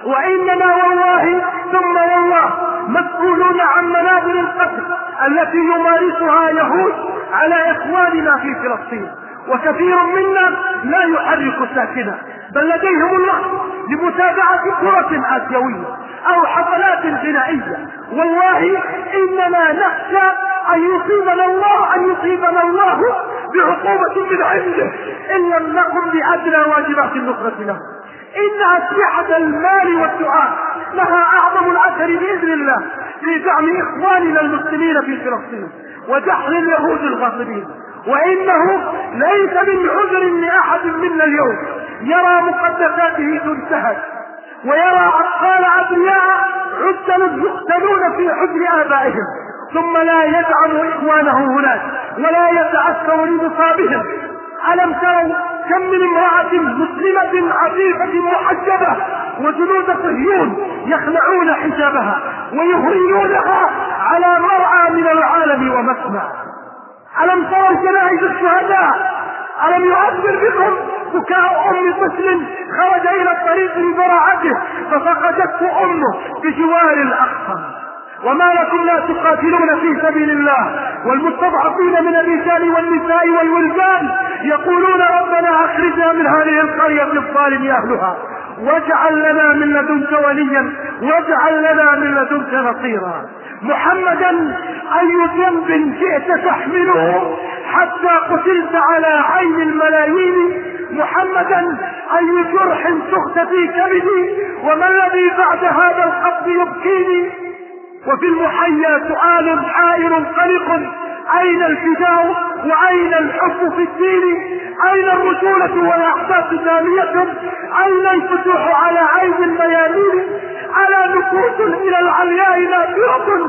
D: وإننا والله ثم والله مسؤولون عن منابر القتل التي يمارسها يهود على إخواننا في فلسطين، وكثير منا لا يحرك ساكنا، بل لديهم الوقت لمتابعة كرة آسيوية أو حفلات غنائية. والله إننا نخشى أن يصيبنا الله أن يصيبنا الله بعقوبة من عنده إن لم نقم بأدنى واجبات النصرة له. إن أسلحة المال والدعاء لها أعظم الأثر بإذن الله في دعم إخواننا المسلمين في فلسطين ودحر اليهود الغاصبين. وإنه ليس من عذر لأحد منا اليوم يرى مقدساته تنتهك ويرى أطفال أبرياء عسل يقتلون في حجر آبائهم ثم لا يدعم إخوانه هناك ولا يتأثر لمصابهم. ألم تروا كم من امرأة مسلمة عفيفة محجبة وجنود صهيون يخلعون حجابها ويهريونها على مرعى من العالم ومسمع؟ ألم تروا جنائز الشهداء؟ ألم يؤثر بكم بكاء أم طفل خرج إلى الطريق لبراعته ففقدته أمه بجوار الأقصى؟ وما لكم لا تقاتلون في سبيل الله والمستضعفين من الرجال والنساء والولدان يقولون ربنا أخرجنا من هذه القرية الظالم أهلها واجعل لنا من لدنك وليا واجعل لنا من لدنك نصيرا. محمدا أي ذنب جئت تحمله حتى قتلت على عين الملايين؟ محمدا أي جرح سخت في كبدي وما الذي بعد هذا الخط يبكيني؟ وفي المحيا سؤال حائر قلق، أين الفداء وأين الحب في الدين؟ أين الرجولة والأحداث ثانية؟ أين الفتوح على عين الميامين؟ على نفوس إلى العلياء نافرة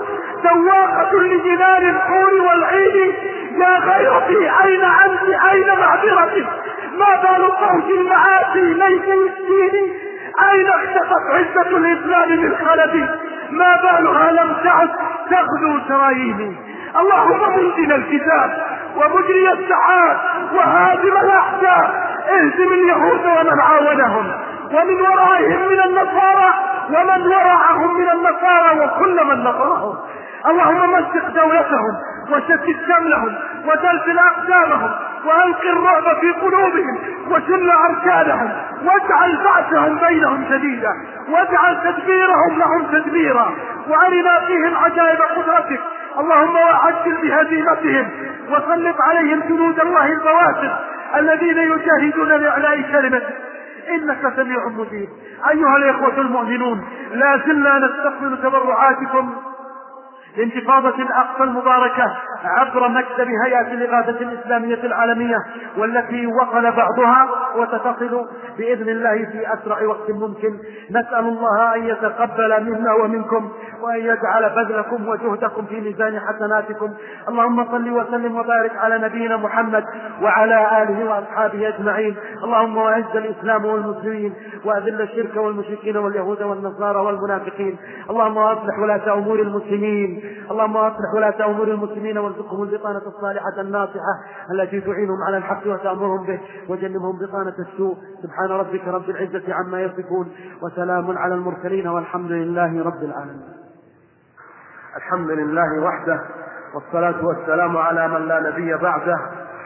D: سواقة لجنان الحور والعين. يا غيرتي أين أنت أين معذرتي؟ ما بال صوت المعاصي ليس يسكيني؟ أين اختفت عزة الإسلام من خلدي؟ ما بالها لم تعد تغدو سراييني؟ اللهم منزل الكتاب ومجري السحاب وهادم الأحزاب اهزم اليهود ومن عاونهم ومن ورائهم من النصارى ومن وراءهم من النصارى وكل من نصرهم. اللهم مزق دولتهم وشتت شملهم وزلزل أقدامهم وألق الرعب في قلوبهم وشل أركانهم واجعل بأسهم بينهم شديدا واجعل تدبيرهم لهم تدبيرا وأرنا فيهم عجائب قدرتك. اللهم وعجل بهزيمتهم وسلط عليهم جنود الله البواسل الذين يجاهدون لإعلاء كلمتك إنك سميع مجيب. أيها الإخوة المؤمنون، لا زلنا نستقبل تبرعاتكم لانتفاضة الأقصى المباركة عبر مكتب هيئة الإغاثة الإسلامية العالمية، والتي وصل بعضها وستتصل بإذن الله في أسرع وقت ممكن. نسأل الله أن يتقبل منا ومنكم، وأن يجعل بذلكم وجهدكم في ميزان حسناتكم. اللهم صل وسلم وبارك على نبينا محمد وعلى آله وأصحابه أجمعين. اللهم أعز الإسلام والمسلمين، وأذل الشرك والمشركين واليهود والنصارى والمنافقين. اللهم أصلح ولاة أمور المسلمين، اللهم أصلح ولاة أمور المسلمين وارزقهم البطانة الصالحة الناصحة التي تعينهم على الحق وتأمرهم به، وجنبهم بطانة السوء. سبحان ربك رب العزة عما يصفون، وسلام على المرسلين، والحمد لله رب العالمين.
A: الحمد لله وحده، والصلاة والسلام على من لا نبي بعده،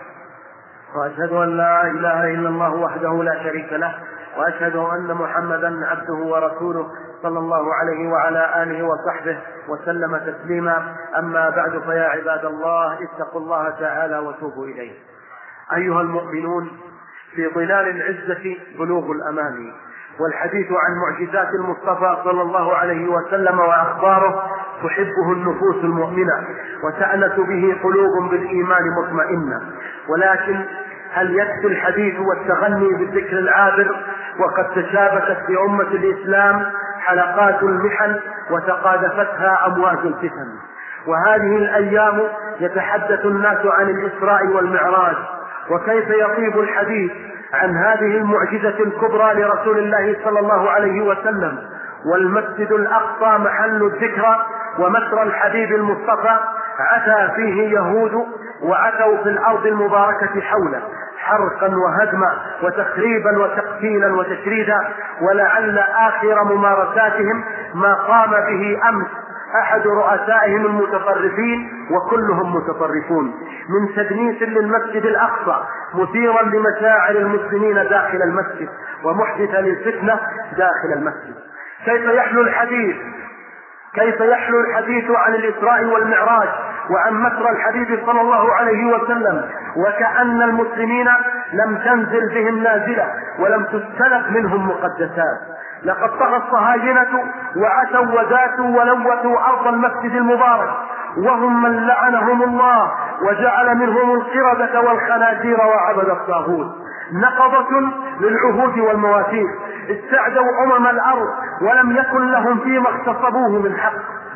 A: وأشهد أن لا إله إلا الله وحده لا شريك له، وأشهد أن محمدا عبده ورسوله صلى الله عليه وعلى آله وصحبه وسلم تسليما. أما بعد، فيا عباد الله اتقوا الله تعالى وتوبوا إليه. أيها المؤمنون، في ظلال العزة بلوغ الأماني، والحديث عن معجزات المصطفى صلى الله عليه وسلم وأخباره تحبه النفوس المؤمنة، وتأنس به قلوب بالإيمان مطمئنة. ولكن هل يكفي الحديث والتغني بالذكر العابر، وقد تشابكت في أمة الإسلام حلقات المحن وتقاذفتها أمواج الفتن؟ وهذه الأيام يتحدث الناس عن الإسراء والمعراج، وكيف يطيب الحديث عن هذه المعجزة الكبرى لرسول الله صلى الله عليه وسلم. والمسجد الأقصى محل الذكرى ومسرى الحبيب المصطفى عتى فيه يهود، وعتوا في الأرض المباركة حوله حرقا وهدما وتخريبا وتقتيلا وتشريدا. ولعل آخر ممارساتهم ما قام به أمس أحد رؤسائهم المتطرفين، وكلهم متطرفون، من تدنيس للمسجد الأقصى مثيرا لمشاعر المسلمين داخل المسجد، ومحدثا للفتنة داخل المسجد. كيف يحلو الحديث كيف يحلو الحديث عن الإسراء والمعراج وعن مسرى الحبيب صلى الله عليه وسلم، وكأن المسلمين لم تنزل بهم نازلة ولم تستلق منهم مقدسات. لقد طغى الصهاينة وعتوا وذاتوا ولوثوا أرض المسجد المبارك، وهم من لعنهم الله وجعل منهم القردة والخنازير وعبد الطاغوت. نقضة للعهود والمواثيق، استعدوا أمم الأرض ولم يكن لهم فيما اغتصبوه من حق.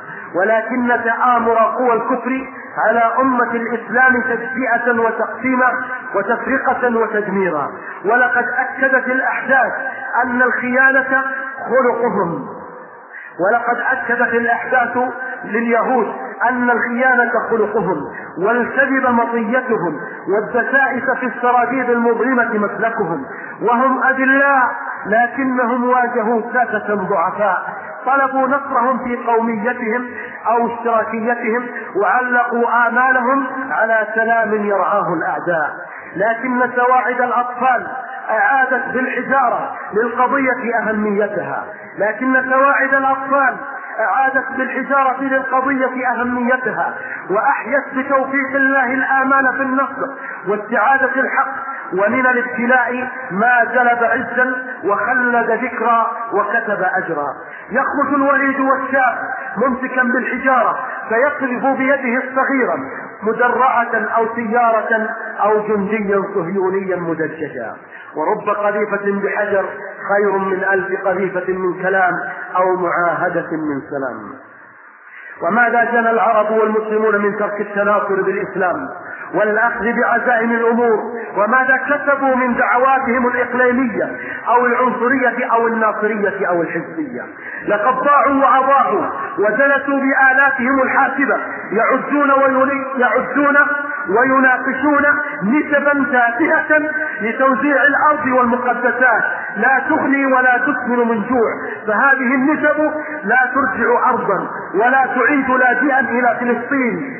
A: ولكن تآمر قوى الكفر على أمة الإسلام تجزئة وتقسيما وتفرقة وتدميرا. ولقد أكدت الأحداث أن الخيانة خلقهم ولقد أكدت الأحداث لليهود أن الخيانة خلقهم، والكذب مطيتهم، والدسائس في السراديب المظلمة مسلكهم. وهم أذلاء لكنهم واجهوا ساسة ضعفاء، طلبوا نصرهم في قوميتهم أو اشتراكيتهم، وعلقوا آمالهم على سلام يرعاه الأعداء. لكن سواعد الأطفال أعادت بالحجارة للقضية أهميتها لكن سواعد الأطفال أعادت بالحجارة للقضية أهميتها وأحيت بتوفيق الله الآمال في النصر واستعادة الحق. ومن الابتلاء ما جلب عزا وخلد ذكرا وكتب أجرا. يخرج الوليد والشاب ممسكا بالحجارة فيقذف بيده الصغيرة مدرعة أو سيارة أو جنديا صهيونيا مدججا. ورب قذيفة بحجر خير من ألف قذيفة من كلام أو معاهدة من سلام. وماذا جنى العرب والمسلمون من ترك التناصر بالإسلام والأخذ بعزائم الأمور؟ وماذا كسبوا من دعواتهم الإقليمية أو العنصرية أو الناصرية أو الحزبية؟ لقد ضاعوا وأضاعوا وجلسوا بآلاتهم الحاسبة يعدون ويعدون ويناقشون نسبا تافهة لتوزيع الأرض والمقدسات لا تغني ولا تسمن من جوع. فهذه النسب لا ترجع أرضا ولا تعيد لاجئا إلى فلسطين.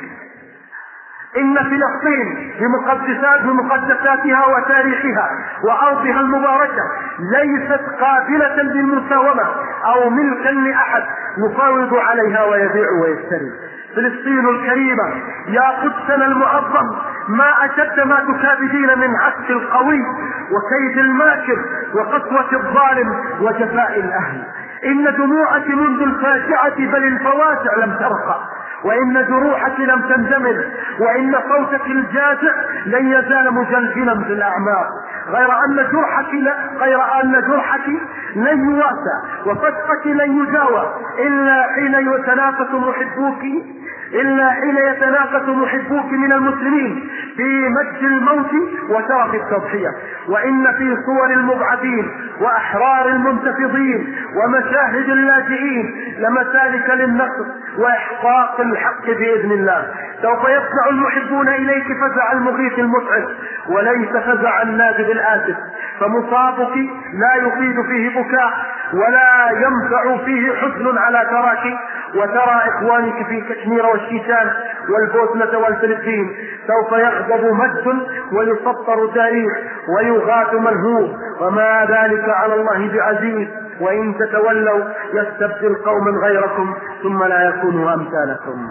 A: إن فلسطين بمقدسات بمقدساتها وتاريخها وأرضها المباركة ليست قابلة للمساومة أو ملكا لأحد يفاوض عليها ويبيع ويشتري. فلسطين الكريمة يا قدسنا المعظم، ما أشد ما تكابدين من عكس القوي وكيد الماكر وقسوة الظالم وجفاء الأهل. إن دموعك منذ الفاجعة بل الفواجع لم ترقى،
D: وإن جروحك لم تندمر، وإن صوتك الجازع لن يزال مجلجلا في الأعماق، غير أن جرحك غير أن جرحك لن يواسى وفتقك لن يجاوى إلا حين يتنافس محبوك إلا حين يتنافس محبوك من المسلمين في مجد الموت وشرف التضحية. وإن في صور المبعثين وأحرار المنتفضين ومشاهد اللاجئين لمسالك للنصر وإحقاق الحق بإذن الله. سوف يفزع المحبون إليك فزع المغيث المسعد وليس فزع النادب الآسف، فمصابك لا يفيد فيه بكاء ولا ينفع فيه حزن على تراك. وترى إخوانك في كشمير والشيشان والبوسنة والفلبين سوف يغضب مجد ويسطر تاريخ ويغاث ملهوف، وما ذلك على الله بعزيز. وإن تتولوا يستبدل قوما غيركم ثم لا يكونوا أمثالكم.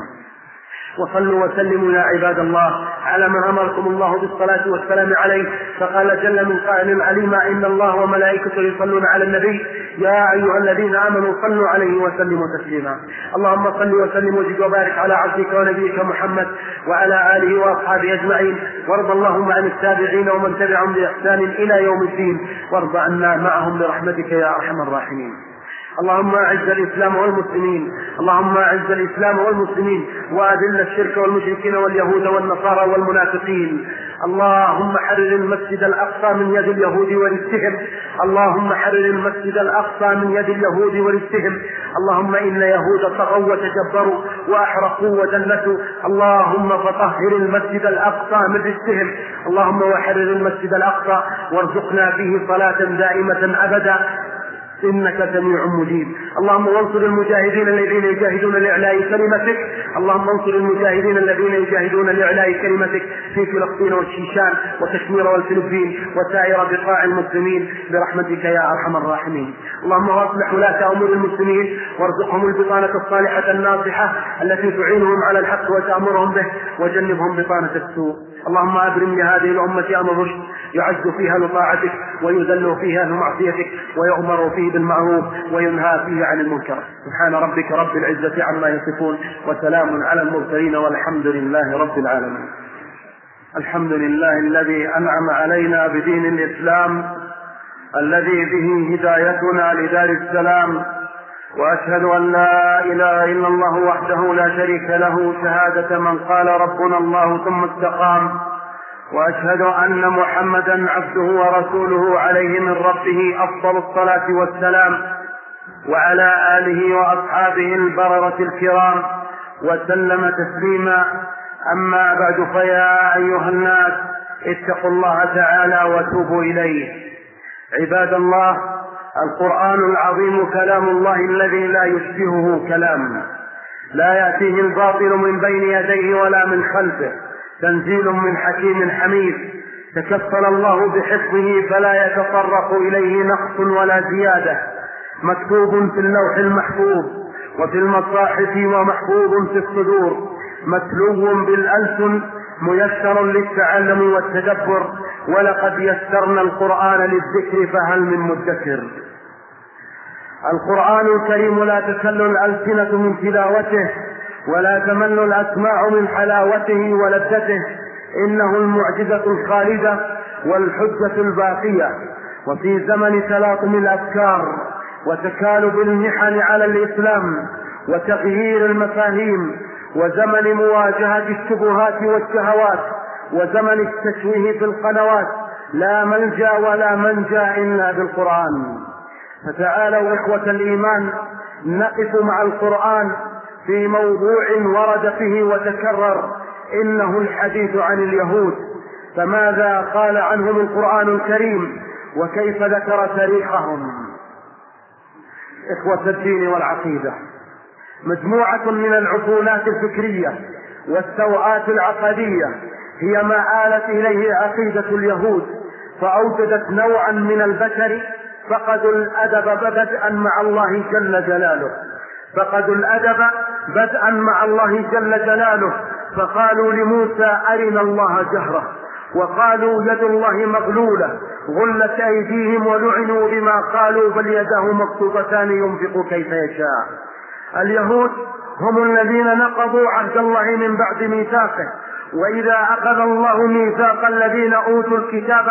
D: وصلوا وسلموا يا عباد الله على ما أمركم الله بالصلاة والسلام عليه، فقال جل من قائل عليما إن الله وملائكته يصلون على النبي يا أيها الذين آمنوا صلوا عليه وسلموا تسليما. اللهم صل وسلم وزد وبارك على عبدك ونبيك محمد وعلى آله وأصحابه أجمعين، وارض اللهم عن التابعين ومن تبعهم بإحسان إلى يوم الدين، وارض عنا معهم برحمتك يا أرحم الراحمين. اللهم أعز الإسلام والمسلمين اللهم أعز الإسلام والمسلمين وأذل الشرك والمشركين واليهود والنصارى والمنافقين. اللهم حرر المسجد الأقصى من يد اليهود ورثهم اللهم حرر المسجد الأقصى من يد اليهود ورثهم. اللهم إن يهود طغوا وتجبروا وأحرقوا وجلسوا، اللهم فطهر المسجد الأقصى من رثهم. اللهم وحرر المسجد الأقصى وارزقنا فيه صلاة دائمة أبدا إنك سميع مجيب. اللهم انصر المجاهدين الذين يجاهدون لإعلاء كلمتك اللهم انصر المجاهدين الذين يجاهدون لإعلاء كلمتك في فلسطين والشيشان وكشمير والفلبين وسائر بقاع المسلمين برحمتك يا أرحم الراحمين. اللهم اصلح ولاة أمور المسلمين وارزقهم البطانة الصالحة الناصحة التي تعينهم على الحق وتأمرهم به وجنبهم بطانة السوء. اللهم أبرم لهذه الأمة أمر رشد يعز فيها لطاعتك ويذل فيها لمعصيتك ويؤمر فيه بالمعروف وينهى فيه عن المنكر. سبحان ربك رب العزة عما يصفون وسلام على المرسلين والحمد لله رب العالمين. الحمد لله الذي أنعم علينا بدين الإسلام الذي به هدايتنا لدار السلام، وأشهد أن لا إله إلا الله وحده لا شريك له شهادة من قال ربنا الله ثم استقام، وأشهد أن محمدا عبده ورسوله عليه من ربه أفضل الصلاة والسلام، وعلى آله وأصحابه البررة الكرام وسلم تسليما. أما بعد، فيا أيها الناس اتقوا الله تعالى وتوبوا إليه. عباد الله، القرآن العظيم كلام الله الذي لا يشبهه كلام، لا يأتيه الباطل من بين يديه ولا من خلفه، تنزيل من حكيم حميد، تكفل الله بحفظه فلا يتطرق إليه نقص ولا زيادة، مكتوب في اللوح المحفوظ وفي المصاحف ومحفوظ في الصدور، متلو بالألسن ميسر للتعلم والتدبر، ولقد يسرنا القرآن للذكر فهل من مدكر. القرآن الكريم لا تكل الألسنة من تلاوته ولا تمل الأسماع من حلاوته ولذته، إنه المعجزة الخالدة والحجة الباقية. وفي زمن تلاطم الأفكار وتكالب المحن على الإسلام وتغيير المفاهيم، وزمن مواجهة الشبهات والشهوات، وزمن التشويه في القنوات، لا ملجأ ولا منجا إلا بالقرآن. فتعالوا إخوة الإيمان نقف مع القرآن في موضوع ورد فيه وتكرر، إنه الحديث عن اليهود. فماذا قال عنهم القرآن الكريم وكيف ذكر تاريخهم؟ إخوة الدين والعقيدة، مجموعة من العقولات الفكرية والسوءات العقدية هي ما آلت إليه عقيدة اليهود، فأوجدت نوعا من البشر فقدوا الأدب بدءا مع الله جل جلاله فقدوا الأدب بدءا مع الله جل جلاله فقالوا لموسى أرنا الله جهرة، وقالوا يد الله مغلولة غلت أيديهم ولعنوا بما قالوا بل يداه مبسوطتان ينفق كيف يشاء. اليهود هم الذين نقضوا عهد الله من بعد ميثاقه، وإذا أخذ الله ميثاق الذين أوتوا الكتاب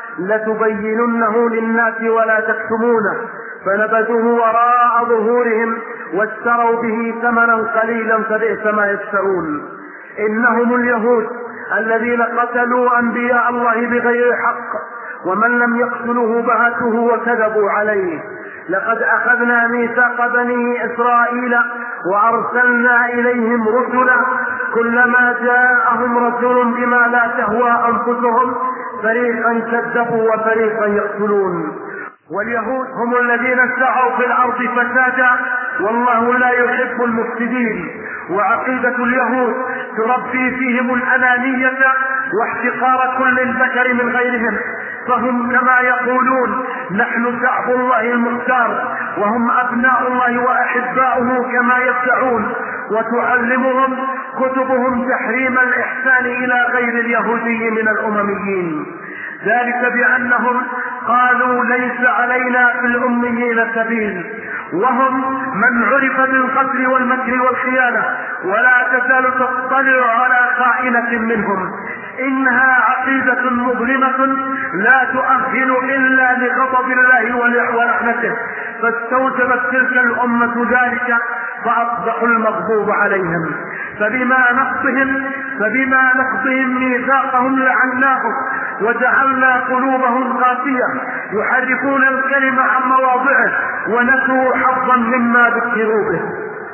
D: لتبيننه للناس ولا تكتمونه فنبذوه وراء ظهورهم واشتروا به ثمنا قليلا فبئس ما يشترون. إنهم اليهود الذين قتلوا أنبياء الله بغير حق، ومن لم يقتله بهته وكذبوا عليه. لقد أخذنا ميثاق بني إسرائيل وأرسلنا إليهم رسلا كلما جاءهم رسول بما لا تهوى أنفسهم فريقا كذبوا وفريقا يقتلون. واليهود هم الذين سعوا في الأرض فسادا والله لا يحب المفسدين. وعقيدة اليهود تربي فيهم الأنانية واحتقار كل البشر من غيرهم، فهم كما يقولون نحن شعب الله المختار، وهم أبناء الله وأحباؤه كما يدعون. وتعلمهم كتبهم تحريم الإحسان إلى غير اليهودي من الأمميين، ذلك بأنهم قالوا ليس علينا في الأميين سبيل، وهم من عرف بالقتل والمكر والخيانة، ولا تزال تطلع على خائنة منهم. إنها عقيدة مظلمة لا تؤهل إلا لغضب الله ولعنته، فاستوجبت تلك الأمة ذلك فأصبحوا المغضوب عليهم. فبما نقضهم فبما نقضهم ميثاقهم لعناهم وجعلنا قلوبهم قاسية يحرفون الكلمة عن مواضعه ونسوا حظا مما ذكروا به.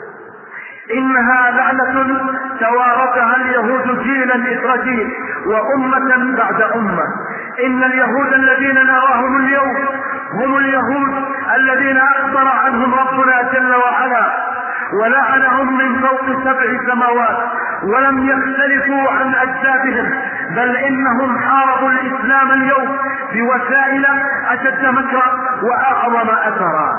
D: إنها لعنة توارثها اليهود جيلا إثر جيل وأمة بعد أمة. إن اليهود الذين نراهم اليوم هم اليهود الذين أخبر عنهم ربنا جل وعلا ولعنهم من فوق سبع سماوات، ولم يختلفوا عن أجدادهم، بل إنهم حاربوا الإسلام اليوم بوسائل أشد مكرا وأعظم أثرا.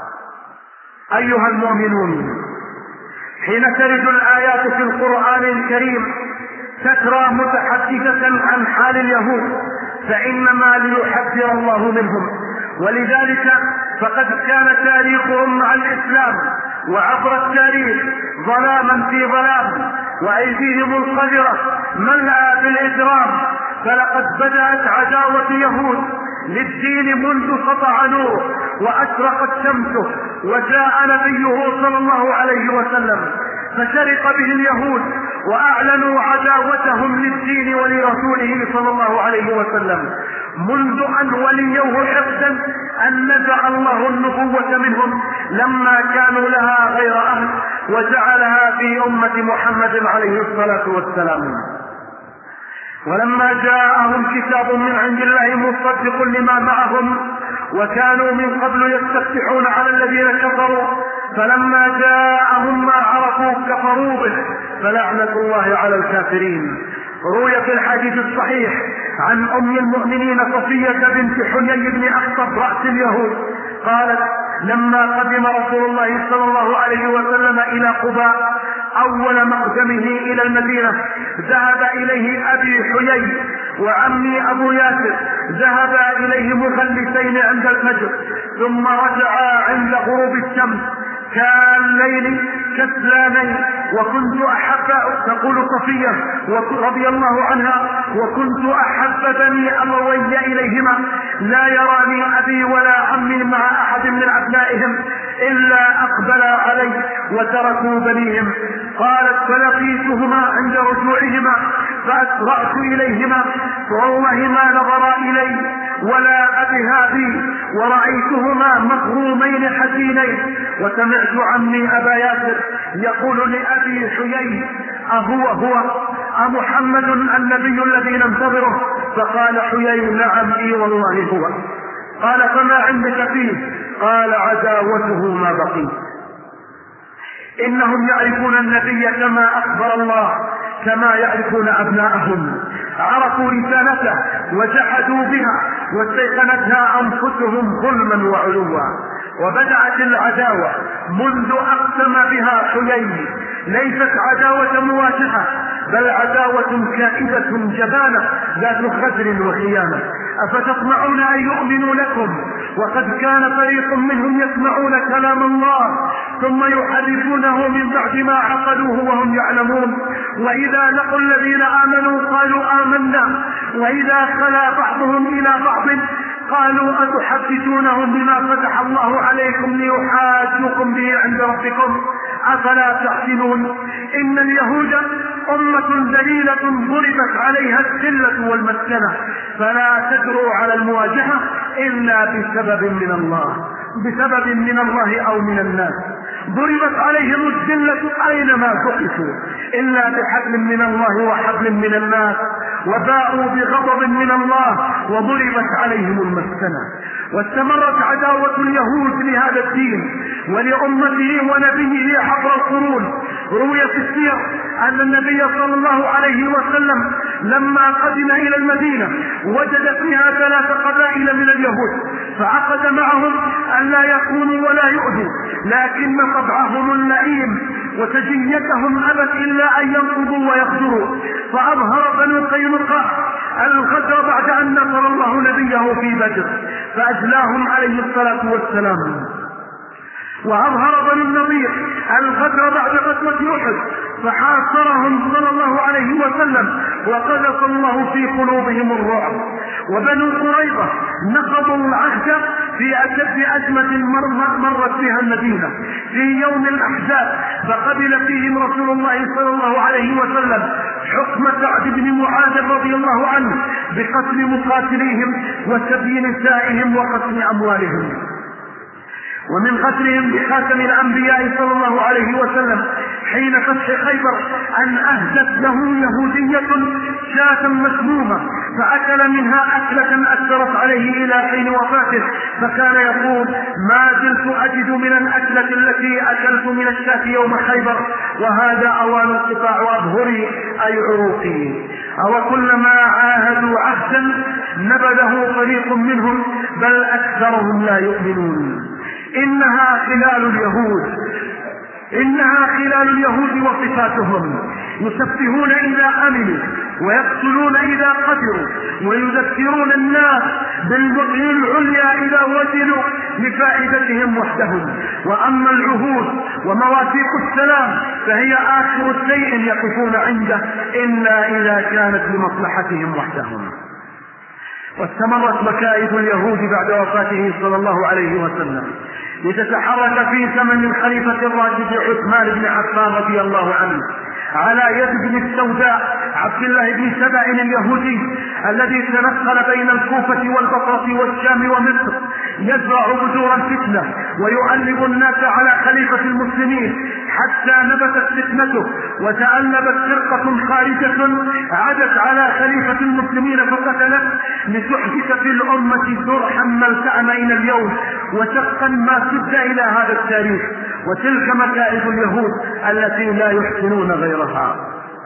D: أيها المؤمنون، حين ترد الآيات في القرآن الكريم تترى متحدثة عن حال اليهود فإنما ليحذر الله منهم، ولذلك فقد كان تاريخهم مع الإسلام وعبر التاريخ ظلاما في ظلام، وأيديهم القذرة ملأى بالإجرام. فلقد بدأت عداوة يهود للدين منذ سطع نوره وأشرقت شمسه وجاء نبيه صلى الله عليه وسلم فشرق به اليهود وأعلنوا عداوتهم للدين ولرسوله صلى الله عليه وسلم، منذ أن وليوه حقدا أن نزع الله النبوة منهم لما كانوا لها غير أهل وجعلها في أمة محمد عليه الصلاة والسلام. ولما جاءهم كتاب من عند الله مصدق لما معهم وكانوا من قبل يستفتحون على الذين كفروا فلما جاءهم ما عرفوا كفروا به فلعنة الله على الكافرين. روي في الحديث الصحيح عن أم المؤمنين صفية بنت حيي بن أخطب رأس اليهود قالت: لما قدم رسول الله صلى الله عليه وسلم إلى قباء أول مقدمه إلى المدينة ذهب إليه أبي حيي وعمي أبو ياسر، ذهبا إليه مخلصين عند الفجر ثم رجعا عند غروب الشمس كالليل كسلانين. وكنت أحب، تقول صفية رضي الله عنها، وكنت أحب بني أبوي إليهما، لا يراني أبي ولا عمي مع أحد من أبنائهم إلا أقبلا علي وتركوا بنيهم. قالت: فلقيتهما عند رجوعهما فأسرعت إليهما فوالله ما نظرا إلي ولا أبها بي، ورأيتهما مغرومين حزينين. وسمعت عمي أبا ياسر يقول لأبي حيي: أهو هو أمحمد النبي الذي ننتظره؟ فقال حيي: نعم إي والله هو. قال: فما عندك فيه؟ قال: عداوته ما بقي. إنهم يعرفون النبي كما أخبر الله كما يعرفون أبناءهم، عرفوا رسالته وجحدوا بها واستيقنتها أنفسهم ظلما وعلوا. وبدأت العداوة منذ أقسم بها حيي، ليست عداوة مواجهة بل عداوة كائدة جبانة ذات خزر وخيانة. أفتطمعون أن يؤمنوا لكم وقد كان فريق منهم يسمعون كلام الله ثم يحرفونه من بعد ما عقلوه وهم يعلمون. وإذا لقوا الذين آمنوا قالوا آمنا وإذا خلا بعضهم إلى بعض قالوا أتحدثونهم بما فتح الله عليكم ليحاجوكم به عند ربكم أفلا تعقلون. إن اليهود أمة ذليلة ضربت عليها الذلة والمسكنة فلا تجرؤ على المواجهة إلا بسبب من الله بسبب من الله أو من الناس. ضربت عليهم الذلة أينما ثقفوا إلا بحبل من الله وحبل من الناس وباءوا بغضب من الله وضربت عليهم المسكنة. واستمرت عداوة اليهود لهذا الدين ولأمته ونبيه عبر القرون. روي في السير أن النبي صلى الله عليه وسلم لما قدم إلى المدينة وجد فيها ثلاث قبائل من اليهود فعقد معهم أن لا يكونوا ولا يؤذوا، لكن طبعهم اللئيم وسجيتهم أبت إلا أن ينقضوا ويغدروا. فأظهر بنو قينقاع الغدر بعد أن نصر الله نبيه في بدر فأجلاهم عليه الصلاة والسلام. وأظهر بنو النضير الغدر بعد غزوة أحد فحاصرهم صلى الله عليه وسلم وقذف الله في قلوبهم الرعب. وبنو قريظة نقضوا العهد في أشد أزمة مرت بها المدينة في يوم الأحزاب فقبل فيهم رسول الله صلى الله عليه وسلم حكم سعد بن معاذ رضي الله عنه بقتل مقاتليهم وسبي نسائهم وقتل أموالهم. ومن قتلهم بخاتم الأنبياء صلى الله عليه وسلم حين فتح خيبر أن أهدت له يهودية شاة مسمومة فأكل منها أكلة أثرت عليه إلى حين وفاته فكان يقول ما زلت أجد من الأكلة التي أكلت من الشاة يوم خيبر وهذا أوان انقطاع أظهري أي عروقي. أو كلما عاهدوا عهدا نبذه فريق منهم بل أكثرهم لا يؤمنون. إنها خلال اليهود إنها خلال اليهود وصفاتهم يسفهون إذا أمنوا ويقتلون إذا قدروا ويذكرون الناس بالبغي العليا إذا وزنوا لفائدتهم وحدهم. وأما العهود ومواثيق السلام فهي آخر شيء يقفون عنده إلا إذا كانت لمصلحتهم وحدهم. واستمرت مكائد اليهود بعد وفاته صلى الله عليه وسلم لتتحرك في زمن الخليفة الراشد عثمان بن عفان رضي الله عنه على يد ابن السوداء عبد الله بن سبأ اليهودي الذي تنقل بين الكوفة والبصرة والشام ومصر يزرع بذور الفتنة ويؤلب الناس على خليفة المسلمين حتى نبتت فتنته وتألبت فرقة خارجة عدت على خليفة المسلمين فقتلت لتحدث في الأمة جرحا ملتعن إلى اليوم وسقا ما سد إلى هذا التاريخ. وتلك مكائد اليهود التي لا يحسنون غيرها.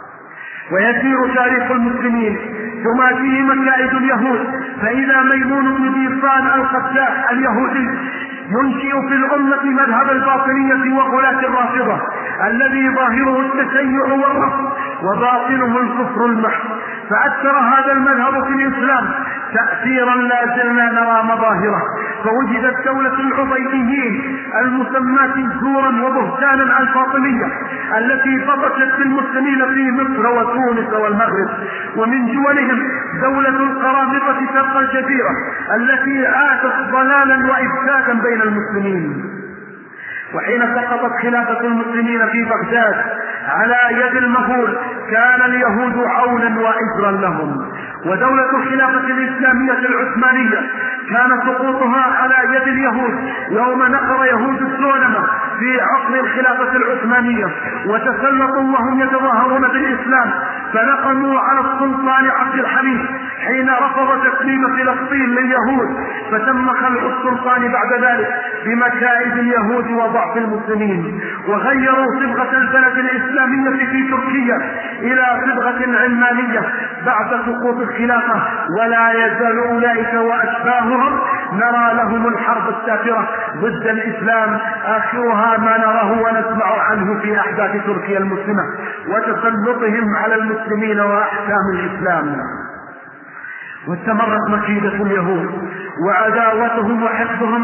D: ويسير تاريخ المسلمين ثم فيه مكائد اليهود فإذا ميمون بن ديفان القداح اليهودي ينشئ في الأمة مذهب الباطنية وغلاة الرافضة الذي ظاهره التشيع والرفض وباطنه الكفر المحض. فأثر هذا المذهب في الإسلام تأثيرا لا زلنا نرى مظاهره. فوجدت دولة العبيديين المسماة زورا وبهتانا الفاطمية التي بطشت بالمسلمين في مصر وتونس والمغرب. ومن دولهم دولة القرامطة شرق الجزيرة التي عاشت ضلالا وإفسادا بين المسلمين. وحين سقطت خلافة المسلمين في بغداد على يد المغول كان اليهود عونا وإجرا لهم. ودولة الخلافة الإسلامية العثمانية كان سقوطها على يد اليهود يوم نقر يهود السولمة في عقل الخلافة العثمانية وتسلطوا وهم يتظاهرون بالإسلام فنقموا على السلطان عبد الحميد حين رفض تسليم فلسطين لليهود فتم خلع السلطان بعد ذلك بمكائد اليهود وضعف المسلمين. وغيروا صبغة البلد الإسلامية في تركيا إلى صبغة علمانية بعد سقوط الخلافة. ولا يزال أولئك وأشباههم نرى لهم الحرب السافرة ضد الإسلام آخرها ما نراه ونسمع عنه في أحداث تركيا المسلمة وتسلطهم على المسلمين وأحكام الإسلام. واستمرت مكيدة اليهود وعداوتهم وحقدهم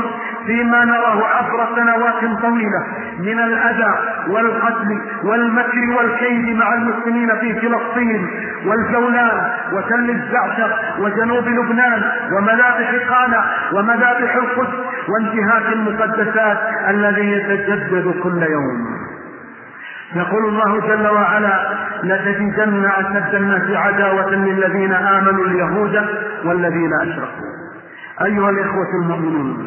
D: فيما نراه عبر سنوات طويلة من الأذى والقتل والمكر والكيد مع المسلمين في فلسطين والجولان وتل الزعتر وجنوب لبنان ومذابح قانا ومذابح القدس وانتهاك المقدسات الذي يتجدد كل يوم. يقول الله جل وعلا: لتجدن أشد الناس عداوة للذين آمنوا اليهود والذين أشركوا. أيها الإخوة المؤمنون،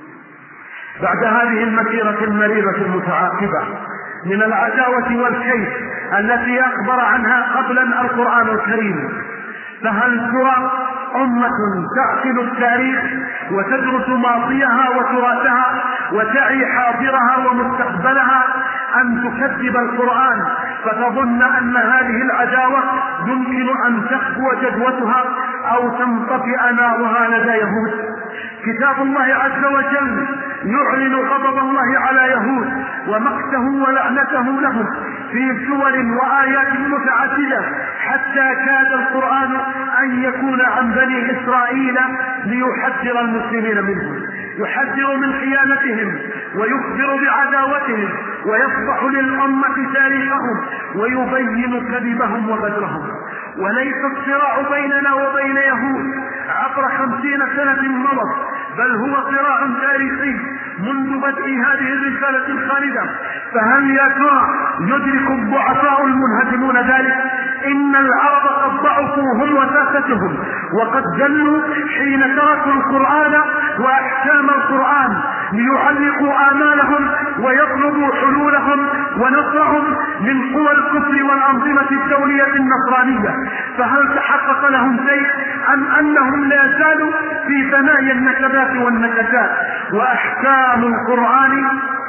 D: بعد هذه المسيرة المريرة المتعاقبة من العداوة والكيد التي أخبر عنها قبلا القرآن الكريم، فهل ترى أمة تعقل التاريخ وتدرس ماضيها وتراثها وتعي حاضرها ومستقبلها، أن تكذب القرآن فتظن أن هذه العداوة يمكن أن تخفو جدوتها أو تنطفئ نارها لدى يهود؟ كتاب الله عز وجل يعلن غضب الله على يهود ومقته ولعنته لهم في سور وآيات متعددة، حتى كاد القرآن أن يكون عن بني إسرائيل ليحذر المسلمين منهم، يحذر من خيانتهم ويخبر بعداوتهم ويفضح للأمة تاريخهم ويبين كذبهم وغدرهم. وليس الصراع بيننا وبين يهود عبر خمسين سنة مضت، بل هو صراع تاريخي منذ بدء هذه الرسالة الخالدة. فهل يا ترى يدرك الضعفاء المنهزمون ذلك؟ إن العرب قد ضعفوا هم وساستهم وقد جلوا حين تركوا القرآن وأحكام القرآن ليعلقوا آمالهم ويطلبوا حلولهم ونصرهم من قوى الكفر والأنظمة الدولية النصرانية. فهل تحقق لهم شيء أم أنهم لا زالوا في ثنايا النكبات والنكسات؟ وأحكام القرآن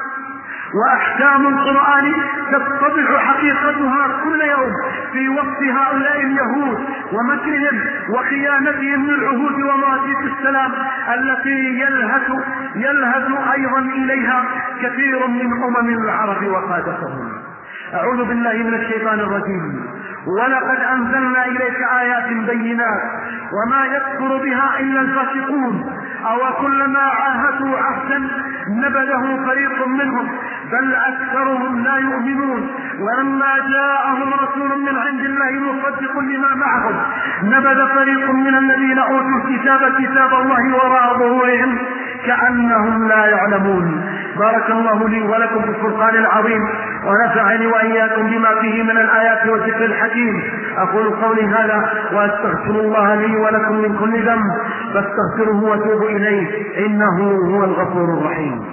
D: وأحكام القرآن تتضح حقيقتها كل يوم في وقت هؤلاء اليهود ومكرهم وخيانتهم للعهود ومواثيق السلام التي يلهث يلهث أيضا إليها كثير من أمم العرب وقادتهم. أعوذ بالله من الشيطان الرجيم. ولقد أنزلنا إليك آيات بينات وما يكفر بها إلا الفاسقون أو كلما عاهدوا عهدا نبذه فريق منهم بل أكثرهم لا يؤمنون. ولما جاءهم رسول من عند الله مصدق لما معهم نبذ فريق من الذين أوتوا الكتاب كتاب الله وراء ظهورهم كأنهم لا يعلمون. بارك الله لي ولكم في الفرقان العظيم ونفعني وإياكم بما فيه من الآيات والذكر الحكيم. أقول قولي هذا وأستغفر الله لي ولكم من كل ذنب فاستغفروه وتوبوا إليه إنه هو الغفور الرحيم.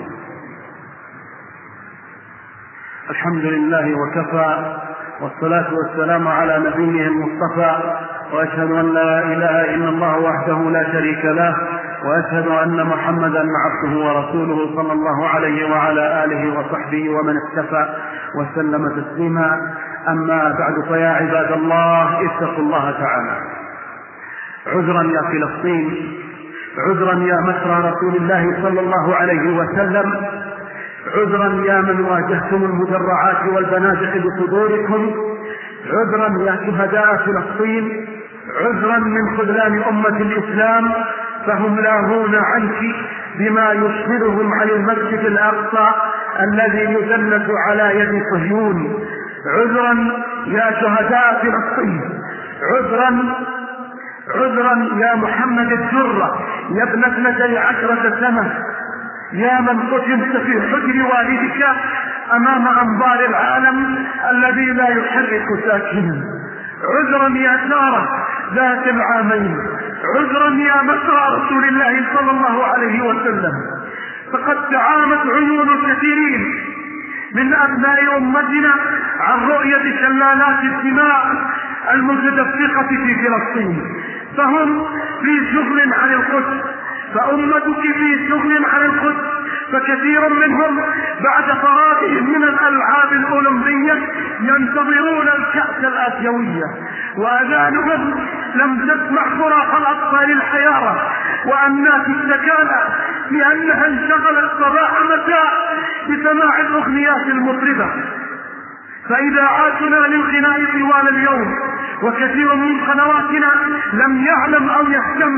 D: الحمد لله وكفى والصلاة والسلام على نبيه المصطفى، وأشهد أن لا إله إلا الله وحده لا شريك له، وأشهد أن محمدا عبده ورسوله صلى الله عليه وعلى آله وصحبه ومن اكتفى وسلم تسليما. أما بعد، فيا عباد الله اتقوا الله تعالى. عذرا يا فلسطين، عذرا يا مسرى رسول الله صلى الله عليه وسلم، عذرا يا من واجهتم المدرعات والبنادق بصدوركم، عذرا يا شهداء فلسطين، عذرا من خذلان أمة الإسلام فهم لاهون عنك بما يشغلهم عن المسجد الأقصى الذي يجند على يد صهيون. عذرا يا شهداء فلسطين، عذرا عذرا يا محمد الدرة يا ابن اثنتي عشرة سنة، يا من قتلت في حجر والدك أمام أنظار العالم الذي لا يحرك ساكنا. عذرا يا سارة ذات العامين، عذرا يا مسرى رسول الله صلى الله عليه وسلم. فقد تعامت عيون كثيرين من أبناء أمتنا عن رؤية شلالات الدماء المتدفقة في فلسطين، فهم في شغل عن القدس، فأمتك في شغل عن القدس، فكثير منهم بعد فراغهم من الألعاب الأولمبية ينتظرون الكأس الآسيوية، وأذانهم لم تسمع صراخ الأطفال الحيارى وأنات السكانة لأنها انشغلت صباح مساء بسماع الأغنيات المطربة. فإذاعاتنا للغناء طوال اليوم وكثير من قنواتنا لم يعلم أو يهتم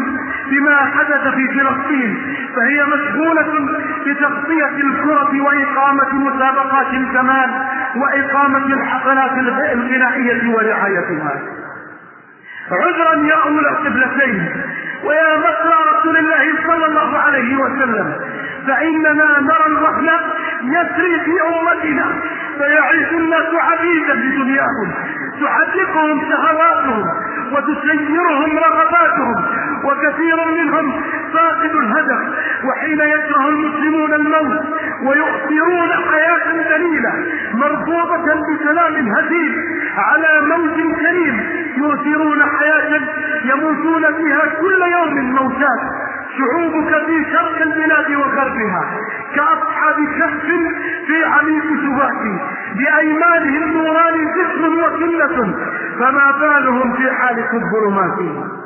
D: بما حدث في فلسطين، فهي مشغولة بتغطية الكرة وإقامة مسابقات الكمال وإقامة الحفلات الغنائية ورعايتها. عذرا يا أولى القبلتين ويا مصر رسول الله صلى الله عليه وسلم، فإننا نرى الرحل يسري في أمتنا، فيعيش الناس عبيدا بدنياهم، تحدقهم شهواتهم وتسيرهم رغباتهم، وكثير منهم فاقد الهدف. وحين يكره المسلمون الموت ويؤثرون حياة دليلة مربوطة بسلام هزيل على موت كريم، يؤثرون حياة يموتون فيها كل يوم موتات. شعوبك في شرق البلاد وغربها كأصحاب كهف في عميق سواتي، بأيمانهم نوران جسم وكلة، فما بالهم في حالة الظلمات.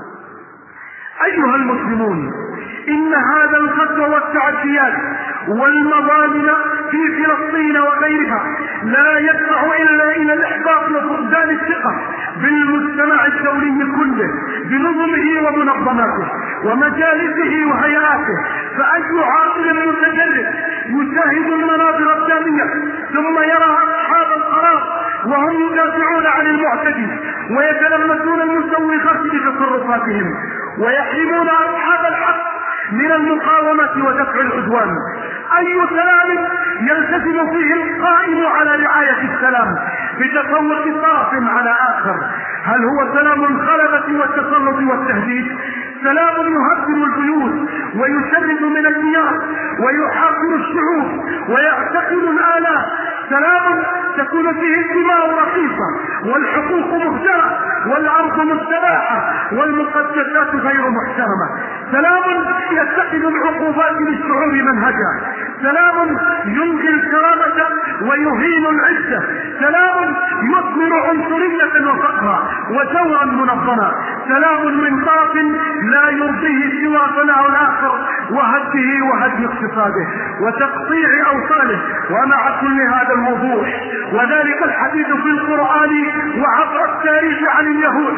D: أيها المسلمون، إن هذا الغزو والتعديات والمظالم في فلسطين وغيرها لا يدفع إلا إلى الإحباط وفقدان الثقة بالمجتمع الدولي كله، بنظمه ومنظماته ومجالسه وهيئاته. فأي عاقل متجرد يشاهد المناظر الدامية ثم يرى أصحاب القرار وهم يدافعون عن المعتدي ويتلمسون المسوغات بتصرفاتهم ويحرمون أصحاب الحق من المقاومة ودفع العدوان، أي سلام يلتزم فيه القائم على رعاية السلام بتفوق طرف على آخر؟ هل هو سلام الغلبة والتسلط والتهديد؟ سلام يهدم البيوت ويشرد من الديار ويحاصر الشعوب ويعتقل الآلاف؟ سلام تكون فيه الدماء رخيصة والحقوق مهدرة والأرض مستباحة والمقدسات غير محترمة؟ سلام يتخذ العقوبات للشعوب منهجا؟ سلام يلغي الكرامة ويهين العزة؟ سلام يثمر عنصرية وفقرا وجورا منظما؟ سلام من طرف لا يرضيه سوى صنع الآخر وهده وهدم اقتصاده وتقطيع أوصاله. ومع كل هذا الوضوح وذلك الحديث في القرآن وعبر التاريخ عن اليهود،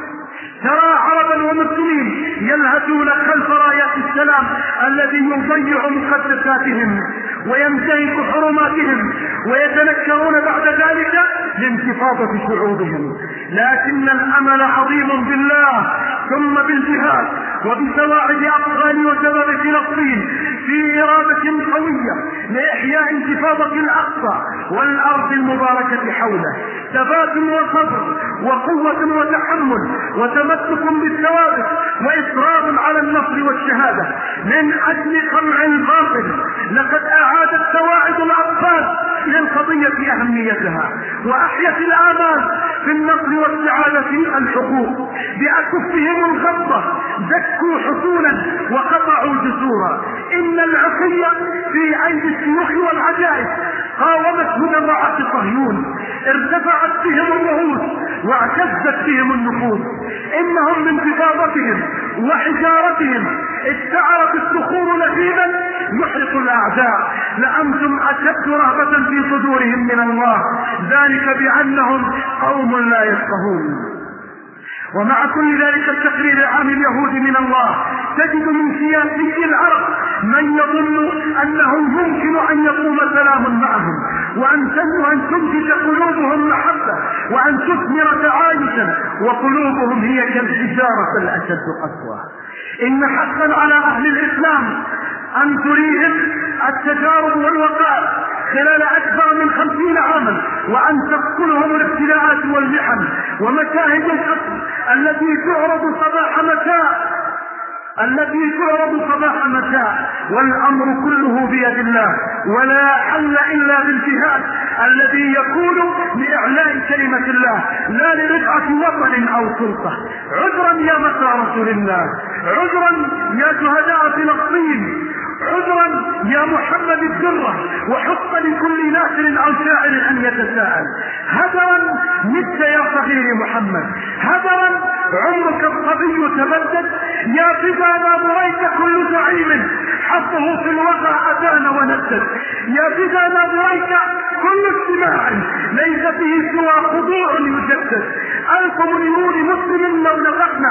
D: ترى عربا ومسلمين يلهثون خلف رايات السلام الذي يضيع مقدساتهم وينتهك حرماتهم ويتنكرون بعد ذلك لانتفاضة شعوبهم. لكن الأمل عظيم بالله ثم بالجهاد وبسواعد أفغان وشباب فلسطين في إرادة قوية لإحياء انتفاضة الأقصى والأرض المباركة حوله، ثبات وصبر وقوة وتحمل وتمسك بالثوابت وإصرار على النصر والشهادة من أجل قمع الباطل. لقد أعادت سواعد الأطفال للقضية أهميتها وأحيت الآمال في النصر واستعادة الحقوق. بأكفهم الغضة دكوا حصولا وقطعوا جسورا. إن العصية في أيدي الشيوخ والعجائز قاومت مجمعات صهيون، ارتفعت بهم الرؤوس واعتزت بهم النفوس. إنهم من انتفاضتهم وحجارتهم استعرت الصخور لهيبا يحرق الأعداء. لأنتم أشد رهبة في صدورهم من الله، ذلك بأنهم قوم لا يفقهون. ومع كل ذلك التقرير عن اليهود من الله تجد من سياسي العرب من يظن أنه يمكن أن يقوم سلام معهم وأن تنتج قلوبهم محبة وأن تثمر تعايشا وقلوبهم هي كالحجارة الأشد قسوة. إن حقا على أهل الإسلام أن تريهم التجارب والوقائع خلال أكثر من خمسين عاما وأن تقتلهم الابتلاءات والمحن ومشاهد الحق التي تعرض صباح مساء التي تعرض صباح مساء والأمر كله بيد الله، ولا حل إلا بالجهاد الذي يكون لإعلاء كلمة الله لا لرفعة وطن أو سلطة. عذرا يا مصر رسول الله، عذرا يا شهداء فلسطين، عذرا يا محمد الدرة، وحق لكل ناصر أو شاعر أن يتساءل. هدرا مت يا صغير محمد، هدرا عمرك الصبي تبدد، يا فدا ما بريت كل زعيم حطه في الوضع أذان وندد، يا فدا ما بريت كل اجتماع ليس فيه سوى خضوع يجدد. ألف مليون مسلم لو نفعنا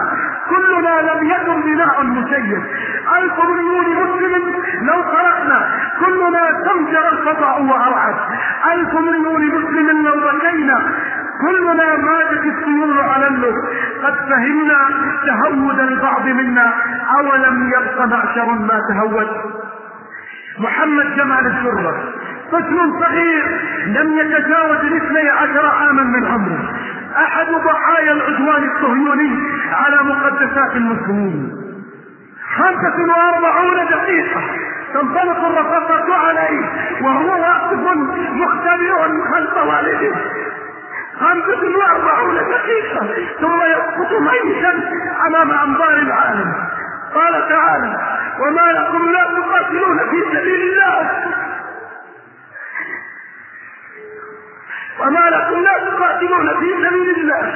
D: كلنا لم يكن بناء مسير. ألف مليون مسلم لو خرقنا كلنا تمجر الفضاء وأرعد. ألف مليون مسلم لو بكينا كلنا ماتت السيول على اللب. قد فهمنا تهود البعض منا، أولم يبق معشر ما تهود. محمد جمال السرة طفل صغير لم يتجاوز الاثني عشر عاما من عمره، أحد ضحايا العدوان الصهيوني على مقدسات المسلمين. خمسة وأربعون دقيقة تنطلق الرصاصة عليه وهو واقف مختبئ خلف والده. خمسة وأربعون دقيقة ثم يسقط ميتا أمام أنظار العالم. قال تعالى: وما لكم لا تقاتلون في سبيل الله وما لكم لا تقاتلون في سبيل الله.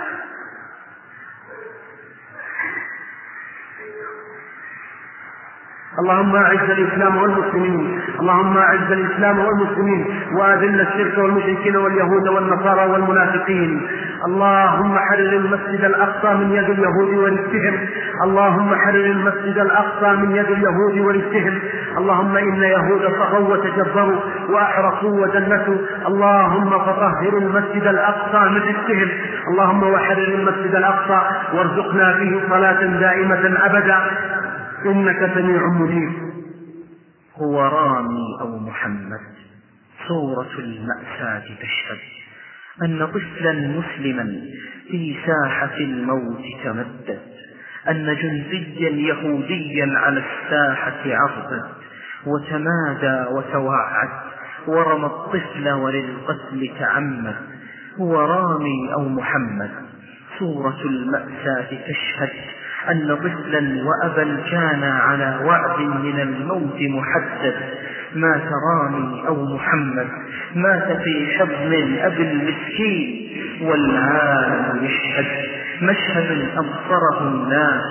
D: اللهم اعز الاسلام والمسلمين، اللهم اعز الاسلام والمسلمين واذل الشرك والمشركين واليهود والنصارى والمنافقين. اللهم حرر المسجد الاقصى من يد اليهود ورثهم، اللهم حرر المسجد الاقصى من يد اليهود ورثهم. اللهم ان يهود طغوا وتجبروا واحرقوا وجنتوا، اللهم فطهر المسجد الاقصى من رثهم. اللهم وحرر المسجد الاقصى وارزقنا فيه صلاه دائمه ابدا إنك سميع مجيب.
B: هو رامي أو محمد. صورة المأساة تشهد أن طفلا مسلما في ساحة الموت تمدد، أن جنديا يهوديا على الساحة عضد وتمادى وتوعد ورمى الطفل وللقتل تعمد. هو رامي أو محمد. صورة المأساة تشهد أن طفلا وأبا كان على وعد من الموت محدد. مات رامي أو محمد، مات في حضن الأب المسكين والعالم يشهد. مشهد أبصره الناس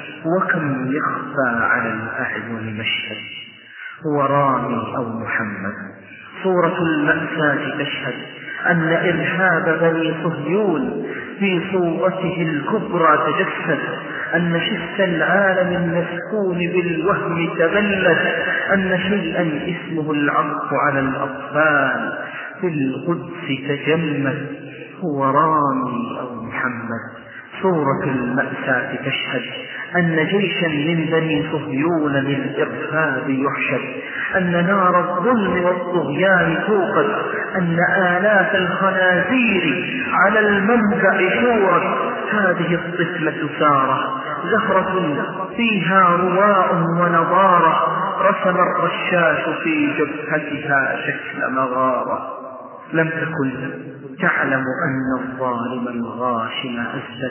B: وكم يخفى على الأعين مشهد. هو رامي أو محمد. صورة المأساة تشهد أن إرهاب بني صهيون في صورته الكبرى تجسد، أن شف العالم المسكون بالوهم تبلد، أن شيئا اسمه العطف على الأطفال في القدس تجمد. هو رامي أو محمد. صورة المأساة تشهد أن جيشا من بني صهيون للإرهاب يحشد، أن نار الظلم والطغيان توقد، أن آلاف الخنازير على المنبع شورت. هذه الطفلة سارة زهرة فيها رواء ونضارة، رسم الرشاش في جبهتها شكل مغارة. لم تكن تعلم أن الظالم الغاشم أسد،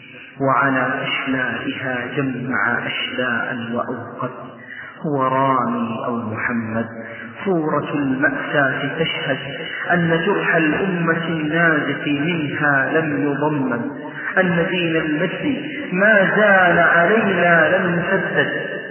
B: وعلى أشلائها جمع أشلاء وأوقد. هو رامي أو محمد. صورة المأساة تشهد أن جرح الأمة النازف منها لم يضمن، أن دين المجد ما زال علينا لم يسدد.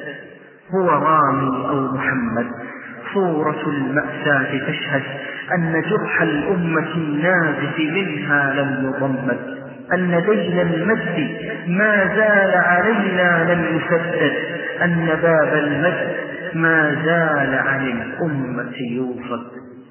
B: هو رامي أو محمد. صورة المأساة تشهد أن جرح الأمة النازف منها لم يضمن، أن دين المجد ما زال علينا لم يسدد، أن باب المجد ما زال عن الأمة يوصد.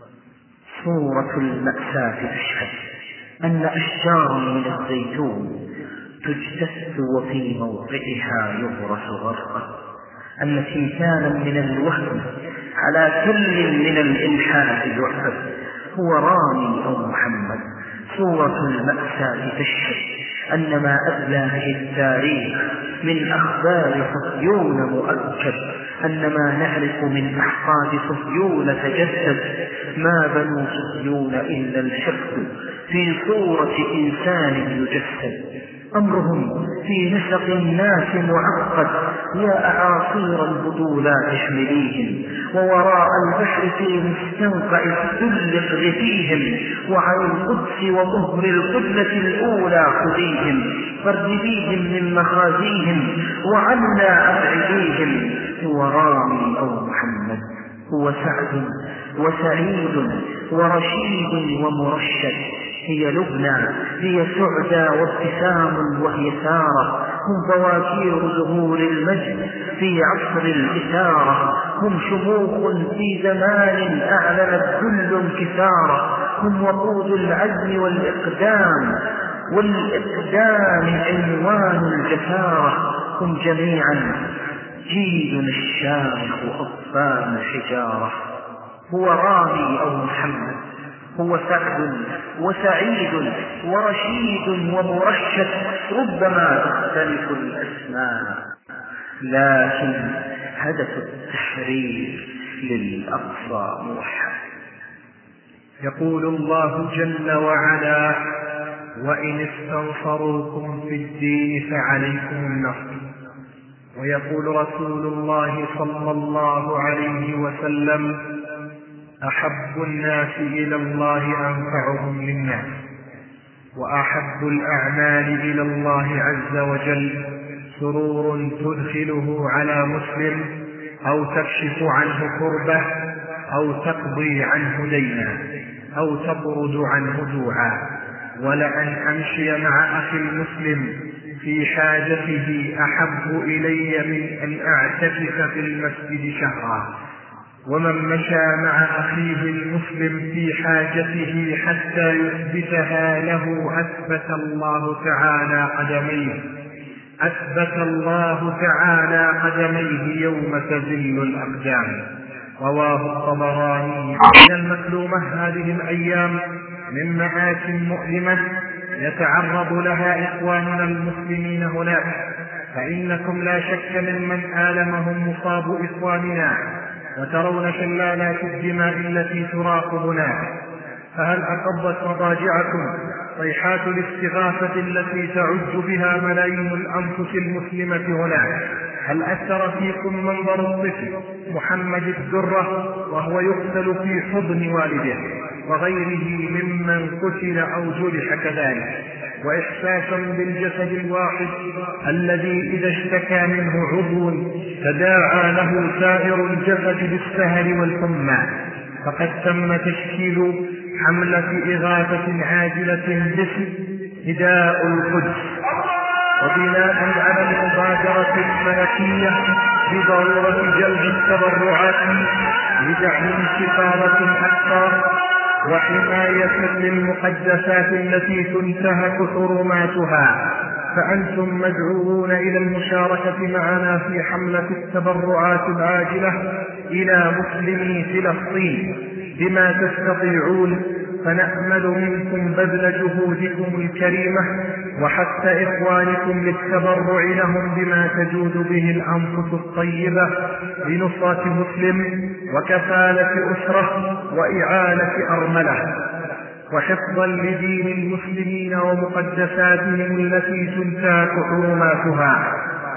B: صورة المأساة تشهد أن أشجار من الزيتون تجتث وفي موضعها يغرس غرقا، أن تمثالا من الوهم على كل من الإلحاد يعبد. هو رامي أو محمد. صورة المأساة تشهد أن ما أبلى به التاريخ من أخبار صهيون مؤكد، أن ما نعرف من أحقاد صهيون تجسد. ما بنو صهيون إلا الحقد في صورة إنسان يجسد. أمرهم في نسق الناس معقد، يا أعاصير البطولات اشمليهم، ووراء البحر في مستنقع الذل اقذفيهم، وعن القدس وظهر القبلة الأولى خذيهم، فارجبيهم من مخازيهم وعنا أبعديهم. هو رامي أو محمد. هو سعد وسعيد ورشيد ومرشد. هي لبنى، هي سعدى وابتسام وهي سارة، هم بواكير ظهور المجد في عصر الإثارة، هم شموخ في زمان أعلنت كل انكسارا، هم وقود العزم والإقدام والإقدام عنوان الجسارة، هم جميعا جيل الشامخ أطفال حجارة. هو رامي أو محمد، هو سعد وسعيد ورشيد ومرشد، ربما تختلف الأسماء لكن هدف التحرير للأقصى موحد.
E: يقول الله جل وعلا: وإن استنصروكم في الدين فعليكم النصر. ويقول رسول الله صلى الله عليه وسلم: أحب الناس إلى الله أنفعهم للناس، وأحب الأعمال إلى الله عز وجل سرور تدخله على مسلم أو تكشف عنه كربة أو تقضي عنه دينا أو تطرد عنه جوعا. ولأن أمشي مع أخي المسلم في حاجته أحب إلي من أن أعتكف في المسجد شهرا. ومن مشى مع أخيه المسلم في حاجته حتى يثبتها له أثبت الله تعالى قدميه أثبت الله تعالى قدميه يوم تزل الأقدام. رواه الطبراني. من المكلومة هذه الأيام من مآت مؤلمة يتعرض لها إخواننا المسلمين هناك، فإنكم لا شك ممن آلمهم مصاب إخواننا، وترون شلالات الدماء التي تراق هناك. فهل أقضت مضاجعكم صيحات الاستغاثة التي تعج بها ملايين الأنفس المسلمة هناك؟ هل أثر فيكم منظر الطفل محمد الدرة وهو يقتل في حضن والده وغيره ممن قتل أو جرح كذلك، وإحساسا بالجسد الواحد الذي إذا اشتكى منه عضو تداعى له سائر الجسد بالسهر والحمى؟ فقد تم تشكيل حملة إغاثة عاجلة باسم نداء القدس، وبناء على المبادرة الملكية بضرورة جلب التبرعات لدعم انتقالة أكثر وحماية للمقدسات التي تنتهك حرماتها، فأنتم مدعوون إلى المشاركة معنا في حملة التبرعات العاجلة إلى مسلمي فلسطين بما تستطيعون، فنأمل منكم بذل جهودكم الكريمة وحتى إخوانكم للتبرع لهم بما تجود به الأنفس الطيبة لنصرة مسلم وكفالة أسرة وإعانة أرملة وحفظا لدين المسلمين ومقدساتهم التي تنتهك حرماتها.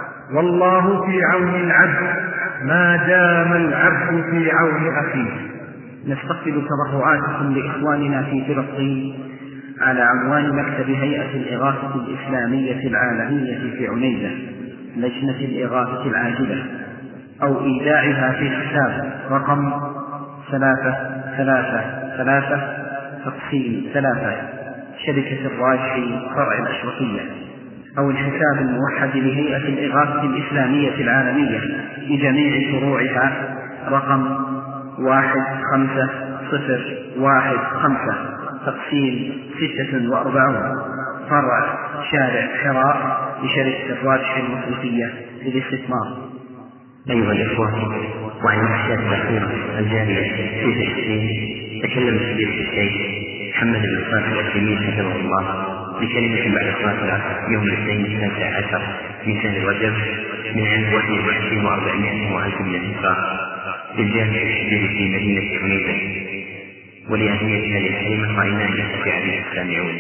E: والله في عون العبد ما دام العبد في عون أخيه.
B: نستقبل تبرعاتكم لإخواننا في فلسطين على عنوان مكتب هيئة الإغاثة الإسلامية العالمية في عنيزة، لجنة الإغاثة العاجلة، أو إيداعها في حساب رقم ثلاثة ثلاثة ثلاثة تقسيم ثلاثة شركة الراجحي فرع الأشرفية، أو الحساب الموحد لهيئة الإغاثة الإسلامية العالمية بجميع فروعها رقم واحد خمسة صفر واحد خمسة تقسيم ستة وأربعون فرع شارع حراء لشركة الراجحي المصرفية للاستثمار.
C: أيها الإخوة، وعن المحشات الأخيرة الجارية في فلسطين تكلم فضيلة الشيخ محمد بن صالح العثيمين حفظه الله بكلمة بعد صلاة العصر يوم الاثنين التاسع عشر من شهر رجب من عام واحد وعشرين وأربعمائة وألف من الهجرة بالجامع الكبير في مدينة عنيزة. ولأهمية هذه الكلمة رأينا أن يستطيع عليه السامعون.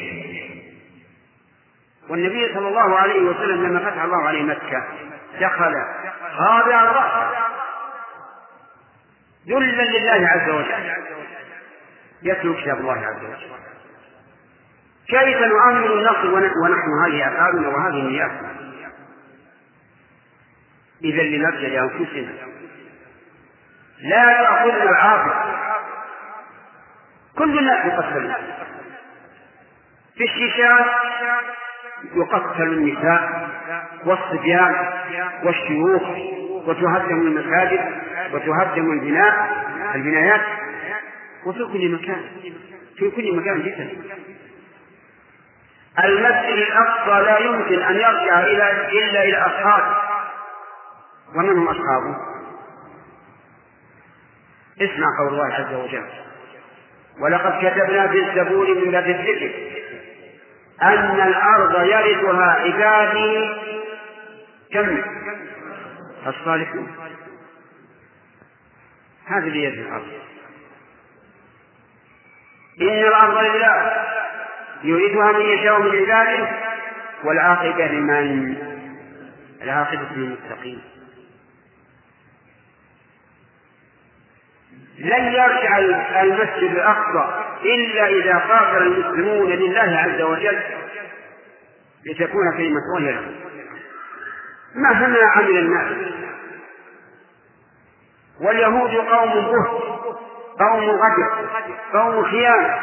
A: والنبي صلى الله عليه وسلم لما فتح الله عليه مكة دخل خاضعا رأسه ذلا لله عز وجل يتلو كتاب الله عز وجل. كيف نؤمن النصر ونحن هذه أفعالنا وهذه نياتنا؟ إذا لنرجع لأنفسنا لا يأخذ العاقل. كل الناس مقصرين في الشيشات
F: يقتل النساء والصبيان والشيوخ، وتهدم المساجد وتهدم البناء البنايات، وفي كل مكان في كل مكان جدا. المسجد الأقصى لا يمكن أن يرجع إلا إلى أصحابه. ومن هم أصحابه؟ اسمع قول الله عز وجل: ولقد كتبنا في الزبور من باب الذكر أن الأرض يرثها عبادي كم الصالحون. هذا اللي يرث الأرض. إن الأرض لله يريدها من يشاء من عباده والعاقبة لمن؟ العاقبة للمتقين. لن يرجع المسجد الأقصى إلا إذا قاتل المسلمون لله عز وجل لتكون كلمة الله له مهما عمل الناس. واليهود قوم بهت، قوم غدر، قوم خيانة.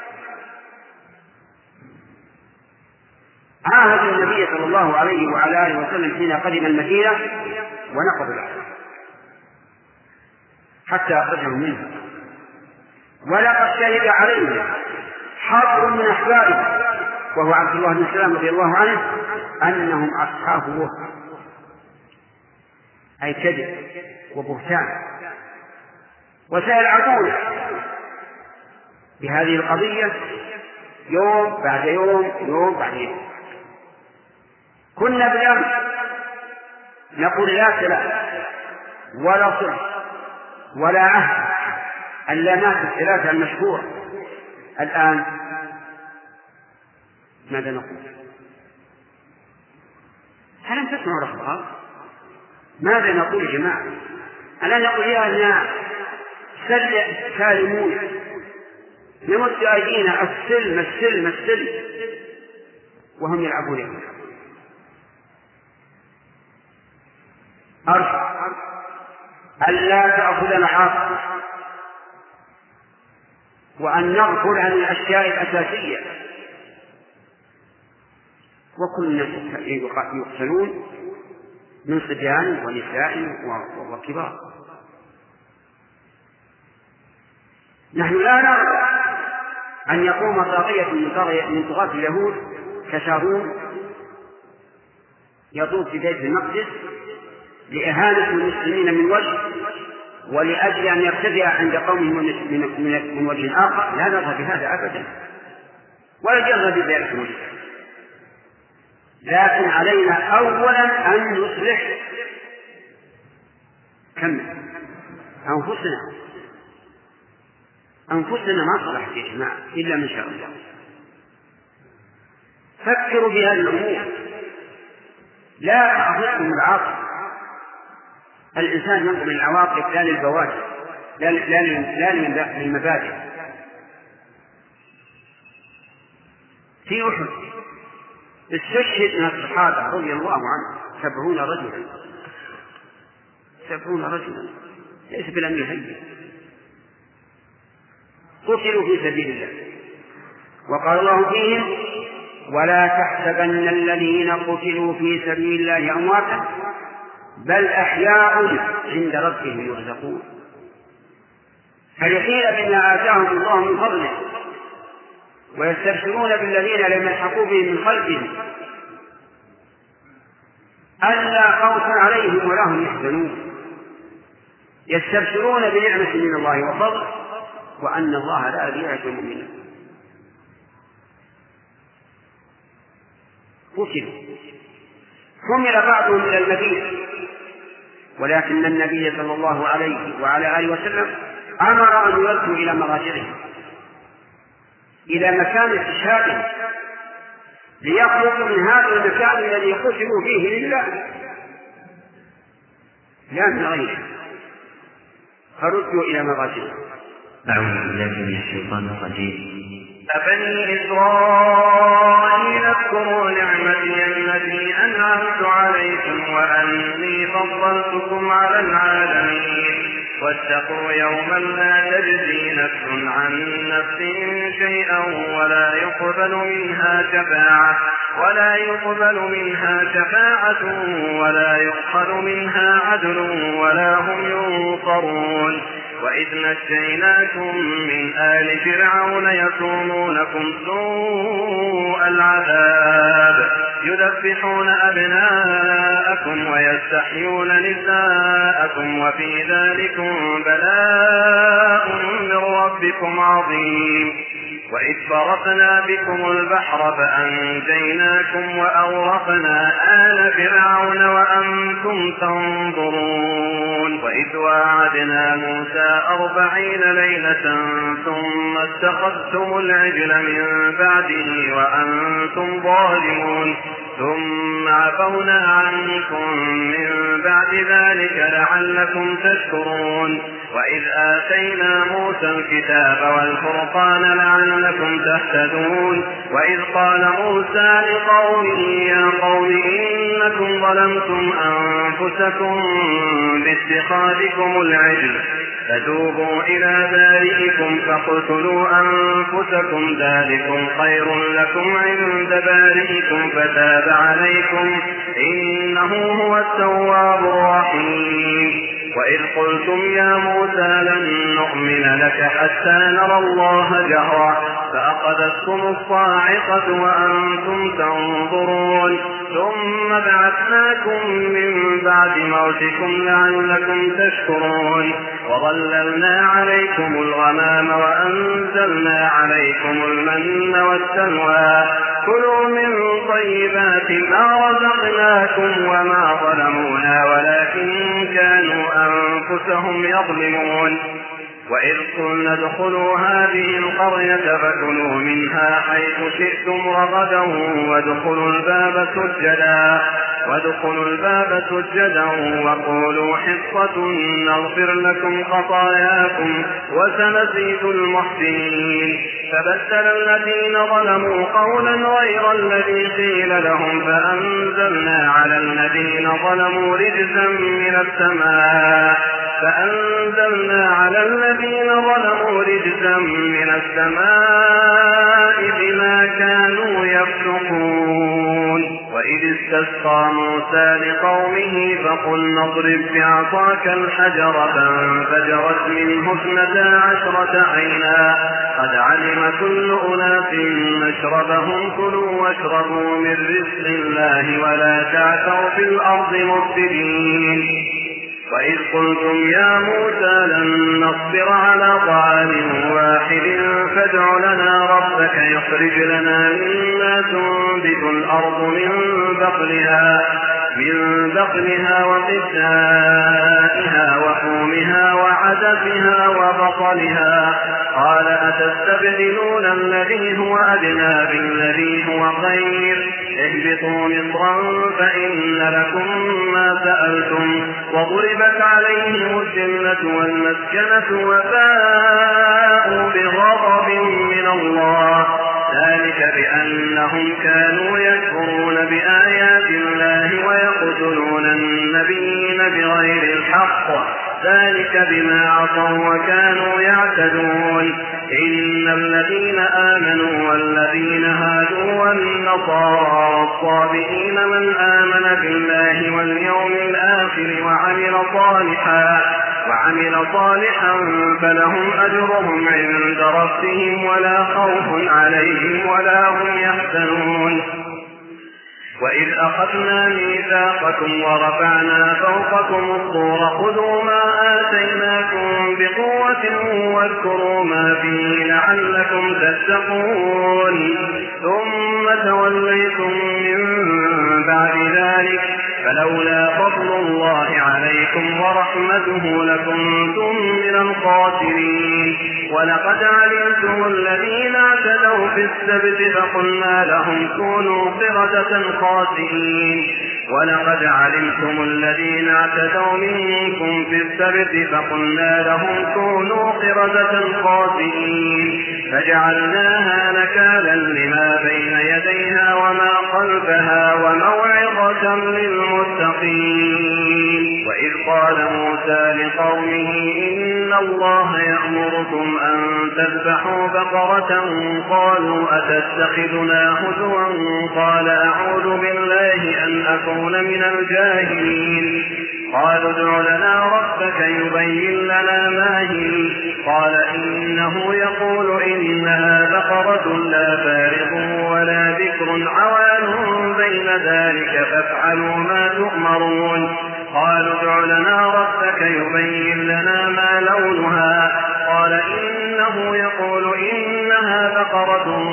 F: عاهد النبي صلى الله عليه وعلى آله وسلم حين قدم المدينة ونقض العهد حتى أخرجهم منها، ولقد شهد عليهم حرب من أحبابه وهو عبد الله بن سلام رضي الله عنه أنهم أصحاب وهم، أي كذب وبهتان، وسيلعبون بهذه القضية يوم بعد يوم يوم بعد يوم. كنا بالأمس نقول لا سلام ولا صلح ولا عهد اللامات الثلاثة المشهورة. الآن ماذا نقول؟ هل لم تسمعوا الأخبار؟ ماذا نقول يا جماعة؟ ألا نقول يا أننا سالمون نمد أيدينا السلم السلم السلم وهم يلعبون يلعبون. أرجو ألا تأخذنا عاقبة وأن نغفل عن الأشياء الأساسية. وكل الناس يقتلون من صبيان ونساء وكبار. نحن لا نرى أن يقوم طاغية من طغاة اليهود كشارون يطوف في بيت المقدس لإهانة المسلمين من وجه ولأجل أن يرتدع عند قومه من وجه آخر. لا نرى بهذا أبدا ولا جرى بذلك وجه. لكن علينا أولا أن نصلح كم أنفسنا. أنفسنا ما صلحت يا جماعة إلا من شاء الله. فكروا بهذه الأمور، لا تأخذكم العاقبة. الإنسان ينظر للعواقب لا للبوادر لا لا للمبادئ. في أحد استشهد من الصحابة رضي الله عنه سبعون رجلا سبعون رجلا ليس بالأمر هين، قتلوا في سبيل الله. وقال الله فيهم: ولا تحسبن الذين قتلوا في سبيل الله أمواتا بل أحياء عند ربهم يرزقون. فرحين بما آتاهم الله من فضله ويستبشرون بالذين لم يلحقوا بهم من خلفهم ألا خوف عليهم ولا هم يحزنون. يستبشرون بنعمة من الله وفضل وأن الله لا يضيع أجر المؤمنين. قتلوا حمل بعضهم إلى المدينة، ولكن النبي صلى الله عليه وعلى آله وسلم أمر أن يردوا إلى مراجعهم إلى مكان استشهادهم ليخرجوا من هذا المكان الذي قتلوا فيه لله لا من غيره، فردوا إلى مراجعهم.
C: أعوذ بالله من الشيطان الرجيم.
G: أبني إسرائيل اذكروا نعمتي التي أنعمت عليكم وأني فضلتكم على العالمين واتقوا يوما لا تجزي نفس عن نفس شيئا ولا يقبل منها شفاعة ولا يقبل منها شفاعة ولا يؤخذ منها عدل ولا هم ينصرون. وإذ نجيناكم من آل فرعون يسومونكم سوء العذاب يذبحون أبناءكم ويستحيون نساءكم وفي ذلكم بلاء من ربكم عظيم. وإذ فرقنا بكم البحر فأنجيناكم وأورقنا آل فرعون وأنتم تنظرون. وإذ واعدنا موسى أربعين ليلة ثم اتخذتم العجل من بعده وأنتم ظالمون ثم عفونا عنكم من بعد ذلك لعلكم تشكرون. وإذ آتينا موسى الكتاب والفرقان لعلكم تهتدون. وإذ قال موسى لقومه يا قوم إنكم ظلمتم أنفسكم باتخاذكم العجل فتوبوا إلى بارئكم فاقتلوا أنفسكم ذلكم خير لكم عند بارئكم فتاب عليكم إنه هو التواب الرحيم. وإذ قلتم يا موسى لن نؤمن لك حتى نرى الله جهرا فأخذتكم الصاعقة وأنتم تنظرون ثم بعثناكم من بعد موتكم لعلكم تشكرون. وظللنا عليكم الغمام وأنزلنا عليكم المن والسلوى كلوا من طيبات ما رزقناكم وما ظلمونا ولكن كانوا أنفسهم يظلمون. وإذ قلنا ادخلوا هذه القرية فكلوا منها حيث شئتم رغدا وادخلوا الباب سجدا وادخلوا الباب سجدا وقولوا حصة نغفر لكم خطاياكم وسنزيد المحسنين. فبدل الذين ظلموا قولا غير الذي قيل لهم فأنزلنا على الذين ظلموا رجزا من السماء فأنزلنا على الذين ظلموا رجزا من السماء بما كانوا يفسقون. وإذ استسقى موسى لقومه فقلنا اضرب بعصاك الحجر فانفجرت منه اثنتا عشرة عينا قد علم كل أناس مشربهم كلوا واشربوا من رزق الله ولا تعثوا في الأرض مفسدين. وإذ قلتم يا موسى لن نصبر على طعام واحد فادع لنا ربك يخرج لنا مما تنبت الأرض من بقلها من بقلها وقثائها وفومها وعدسها وبصلها قال أتستبدلون الذي هو أدنى بالذي هو خير اهبطوا مصرا فإن لكم ما سألتم وضربت عليهم الذلة والمسكنة وباءوا بغضب من الله ذلك بأنهم كانوا يكفرون بآيات الله ويقتلون النبيين بغير الحق ذلك بما عصوا وكانوا يعتدون. إن الذين آمنوا والذين هادوا والنصارى والصابئين من آمن بالله واليوم الآخر وعمل صالحا وعمل صالحا فلهم أجرهم عند ربهم ولا خوف عليهم ولا هم يحزنون. وإذ أخذنا ميثاقكم ورفعنا فوقكم الطور خذوا ما آتيناكم بقوة واذكروا ما فيه لعلكم تتقون ثم توليتم من بعد ذلك فلولا فضل الله عليكم ورحمته لكنتم من الخاسرين. ولقد علمتم الذين اعتدوا في السبت فقلنا لهم كونوا قردة خاسئين ولقد علمتم الذين اعتدوا منكم في السبت فقلنا لهم كونوا قردة خاسئين فجعلناها نكالا لما بين يديها وما خلفها وموعظة للمتقين. وإذ قال موسى لقومه إن الله يأمركم أن تذبحوا بقرة قالوا أتتخذنا هزوا قال أعوذ بالله أن أكون من الجاهلين قالوا ادع لنا ربك يبين لنا ما هي قال إنه يقول إنها بقرة لا فارغ ولا بكر عوان بين ذلك فافعلوا ما تؤمرون قالوا ادع لنا ربك يبين لنا ما لونها قال إنه يقول إنها بقرة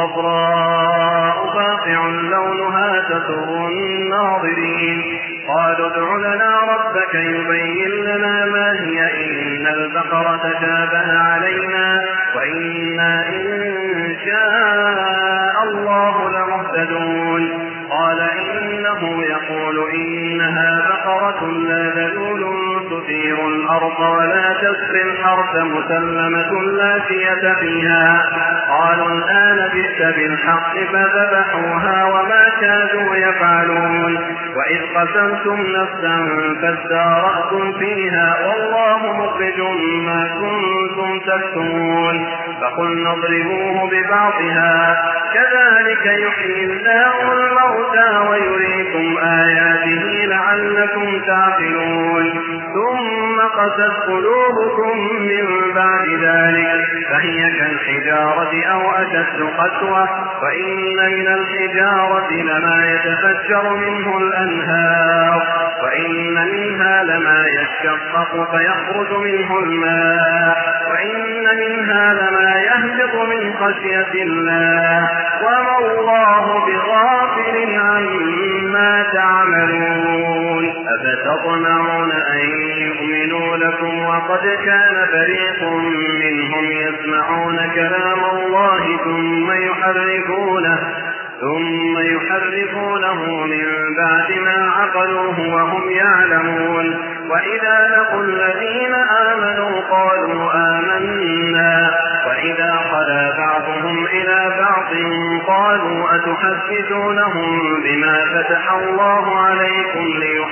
G: صفراء فاقع لونها تسر الناظرين قالوا ادع لنا ربك يبين لنا ما هي إن البقرة شابه علينا وإنا إن شاء الله لمهتدون قال إنه يقول إنها بقرة لا ذلول تثير الأرض ولا تسقي الحرث مسلمة لا شية فيها قالوا الآن جئت بالحق فذبحوها وما كادوا يفعلون وإذ قسمتم نفسا فادارأتم فيها والله مخرج ما كنتم تكتمون فقلنا اضربوه ببعضها كذلك يحيي الله الموتى ويريكم آياته لعلكم تعقلون ثم قست قلوبكم من بعد ذلك فهي كالحجارة أو أشد قسوة وإن من الحجارة لما يتفجر منه الأنهار وإن منها لما يشقق فيخرج منه الماء وإن منها لما يهبط من خشية الله وما الله بغافل عما تعملون أفتطمعون أن يؤمنوا لكم وقد كان فريق منهم يسمعون كلام الله ثم يحرفونه ثم يحرفونه من بعد ما عقلوه وهم يعلمون وإذا لقوا الذين آمنوا قالوا آمنا وإذا خلا بعضهم إلى بعض قالوا أتحدثونهم بما فتح الله عليكم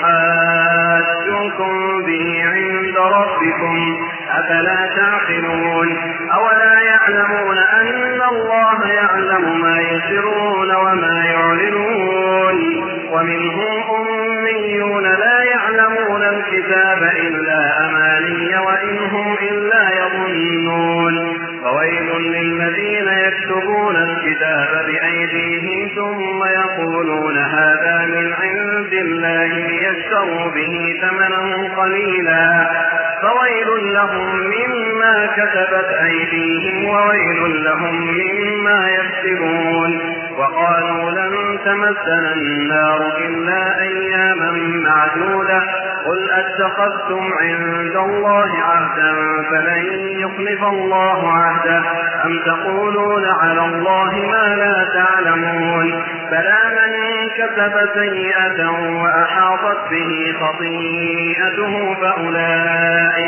G: ليحاجوكم به عند ربكم أفلا تعقلون أولا يعلمون أن الله يعلم ما يسرون وما يعلنون ومنهم أميون لا يعلمون الكتاب إلا أماني وإن هم إلا يظنون فويل للذين يكتبون الكتاب بأيديهم ثم يقولون هذا من عند الله ليشتروا به ثمنا قليلا فويل لهم مما كتبت أيديهم وويل لهم مما يكسبون وقالوا لن تمسنا النار إلا أياما معدودة قل أتخذتم عند الله عهدا فلن يخلف الله عهده أم تقولون على الله ما لا تعلمون بلى من كسب سيئة وأحاطت به خطيئته فأولئك,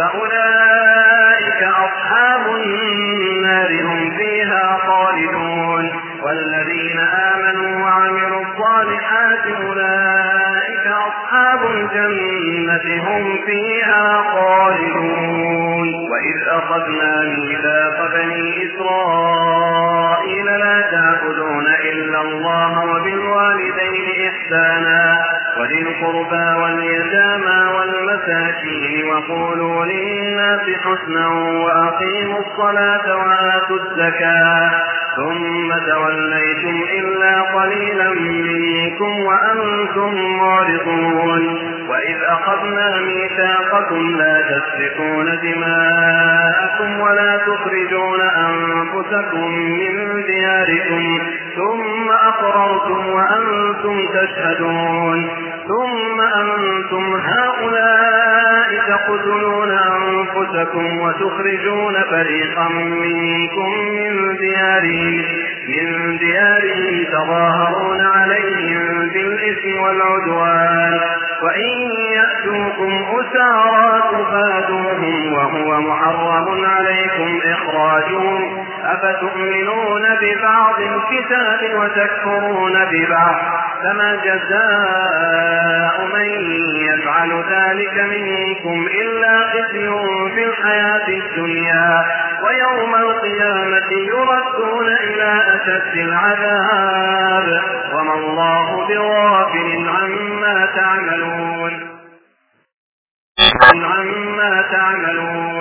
G: فأولئك أصحاب النار هم فيها خالدون والذين آمنوا وعملوا الصالحات أولئك أصحاب الجنة هم فيها خالدون وإذ أخذنا ميثاق بني إسرائيل لا تعبدون إلا الله وبالوالدين إحسانا وذي القربى واليتامى والمساكين وقولوا للناس حسنا وأقيموا الصلاة وآتوا الزكاة ثم توليتم إلا قليلا منكم وأنتم معرضون وإذ أخذنا ميثاقكم لا تسفكون دماءكم ولا تخرجون أنفسكم من دياركم ثم أقررتم وأنتم تشهدون ثم أنتم هؤلاء تقتلون أنفسكم وتخرجون فريقا منكم من ديارهم من ديارهم تظاهرون عليهم بالإثم والعدوان وإن يأتوكم أسارى تفادوهم وهو محرم عليكم إخراجهم أفتؤمنون ببعض الكتاب وتكفرون ببعض فما جزاء من يفعل ذلك منكم إلا خزي في الحياة الدنيا ويوم القيامة يردون إلى أشد العذاب وما الله بغافل عما تعملون عما تعملون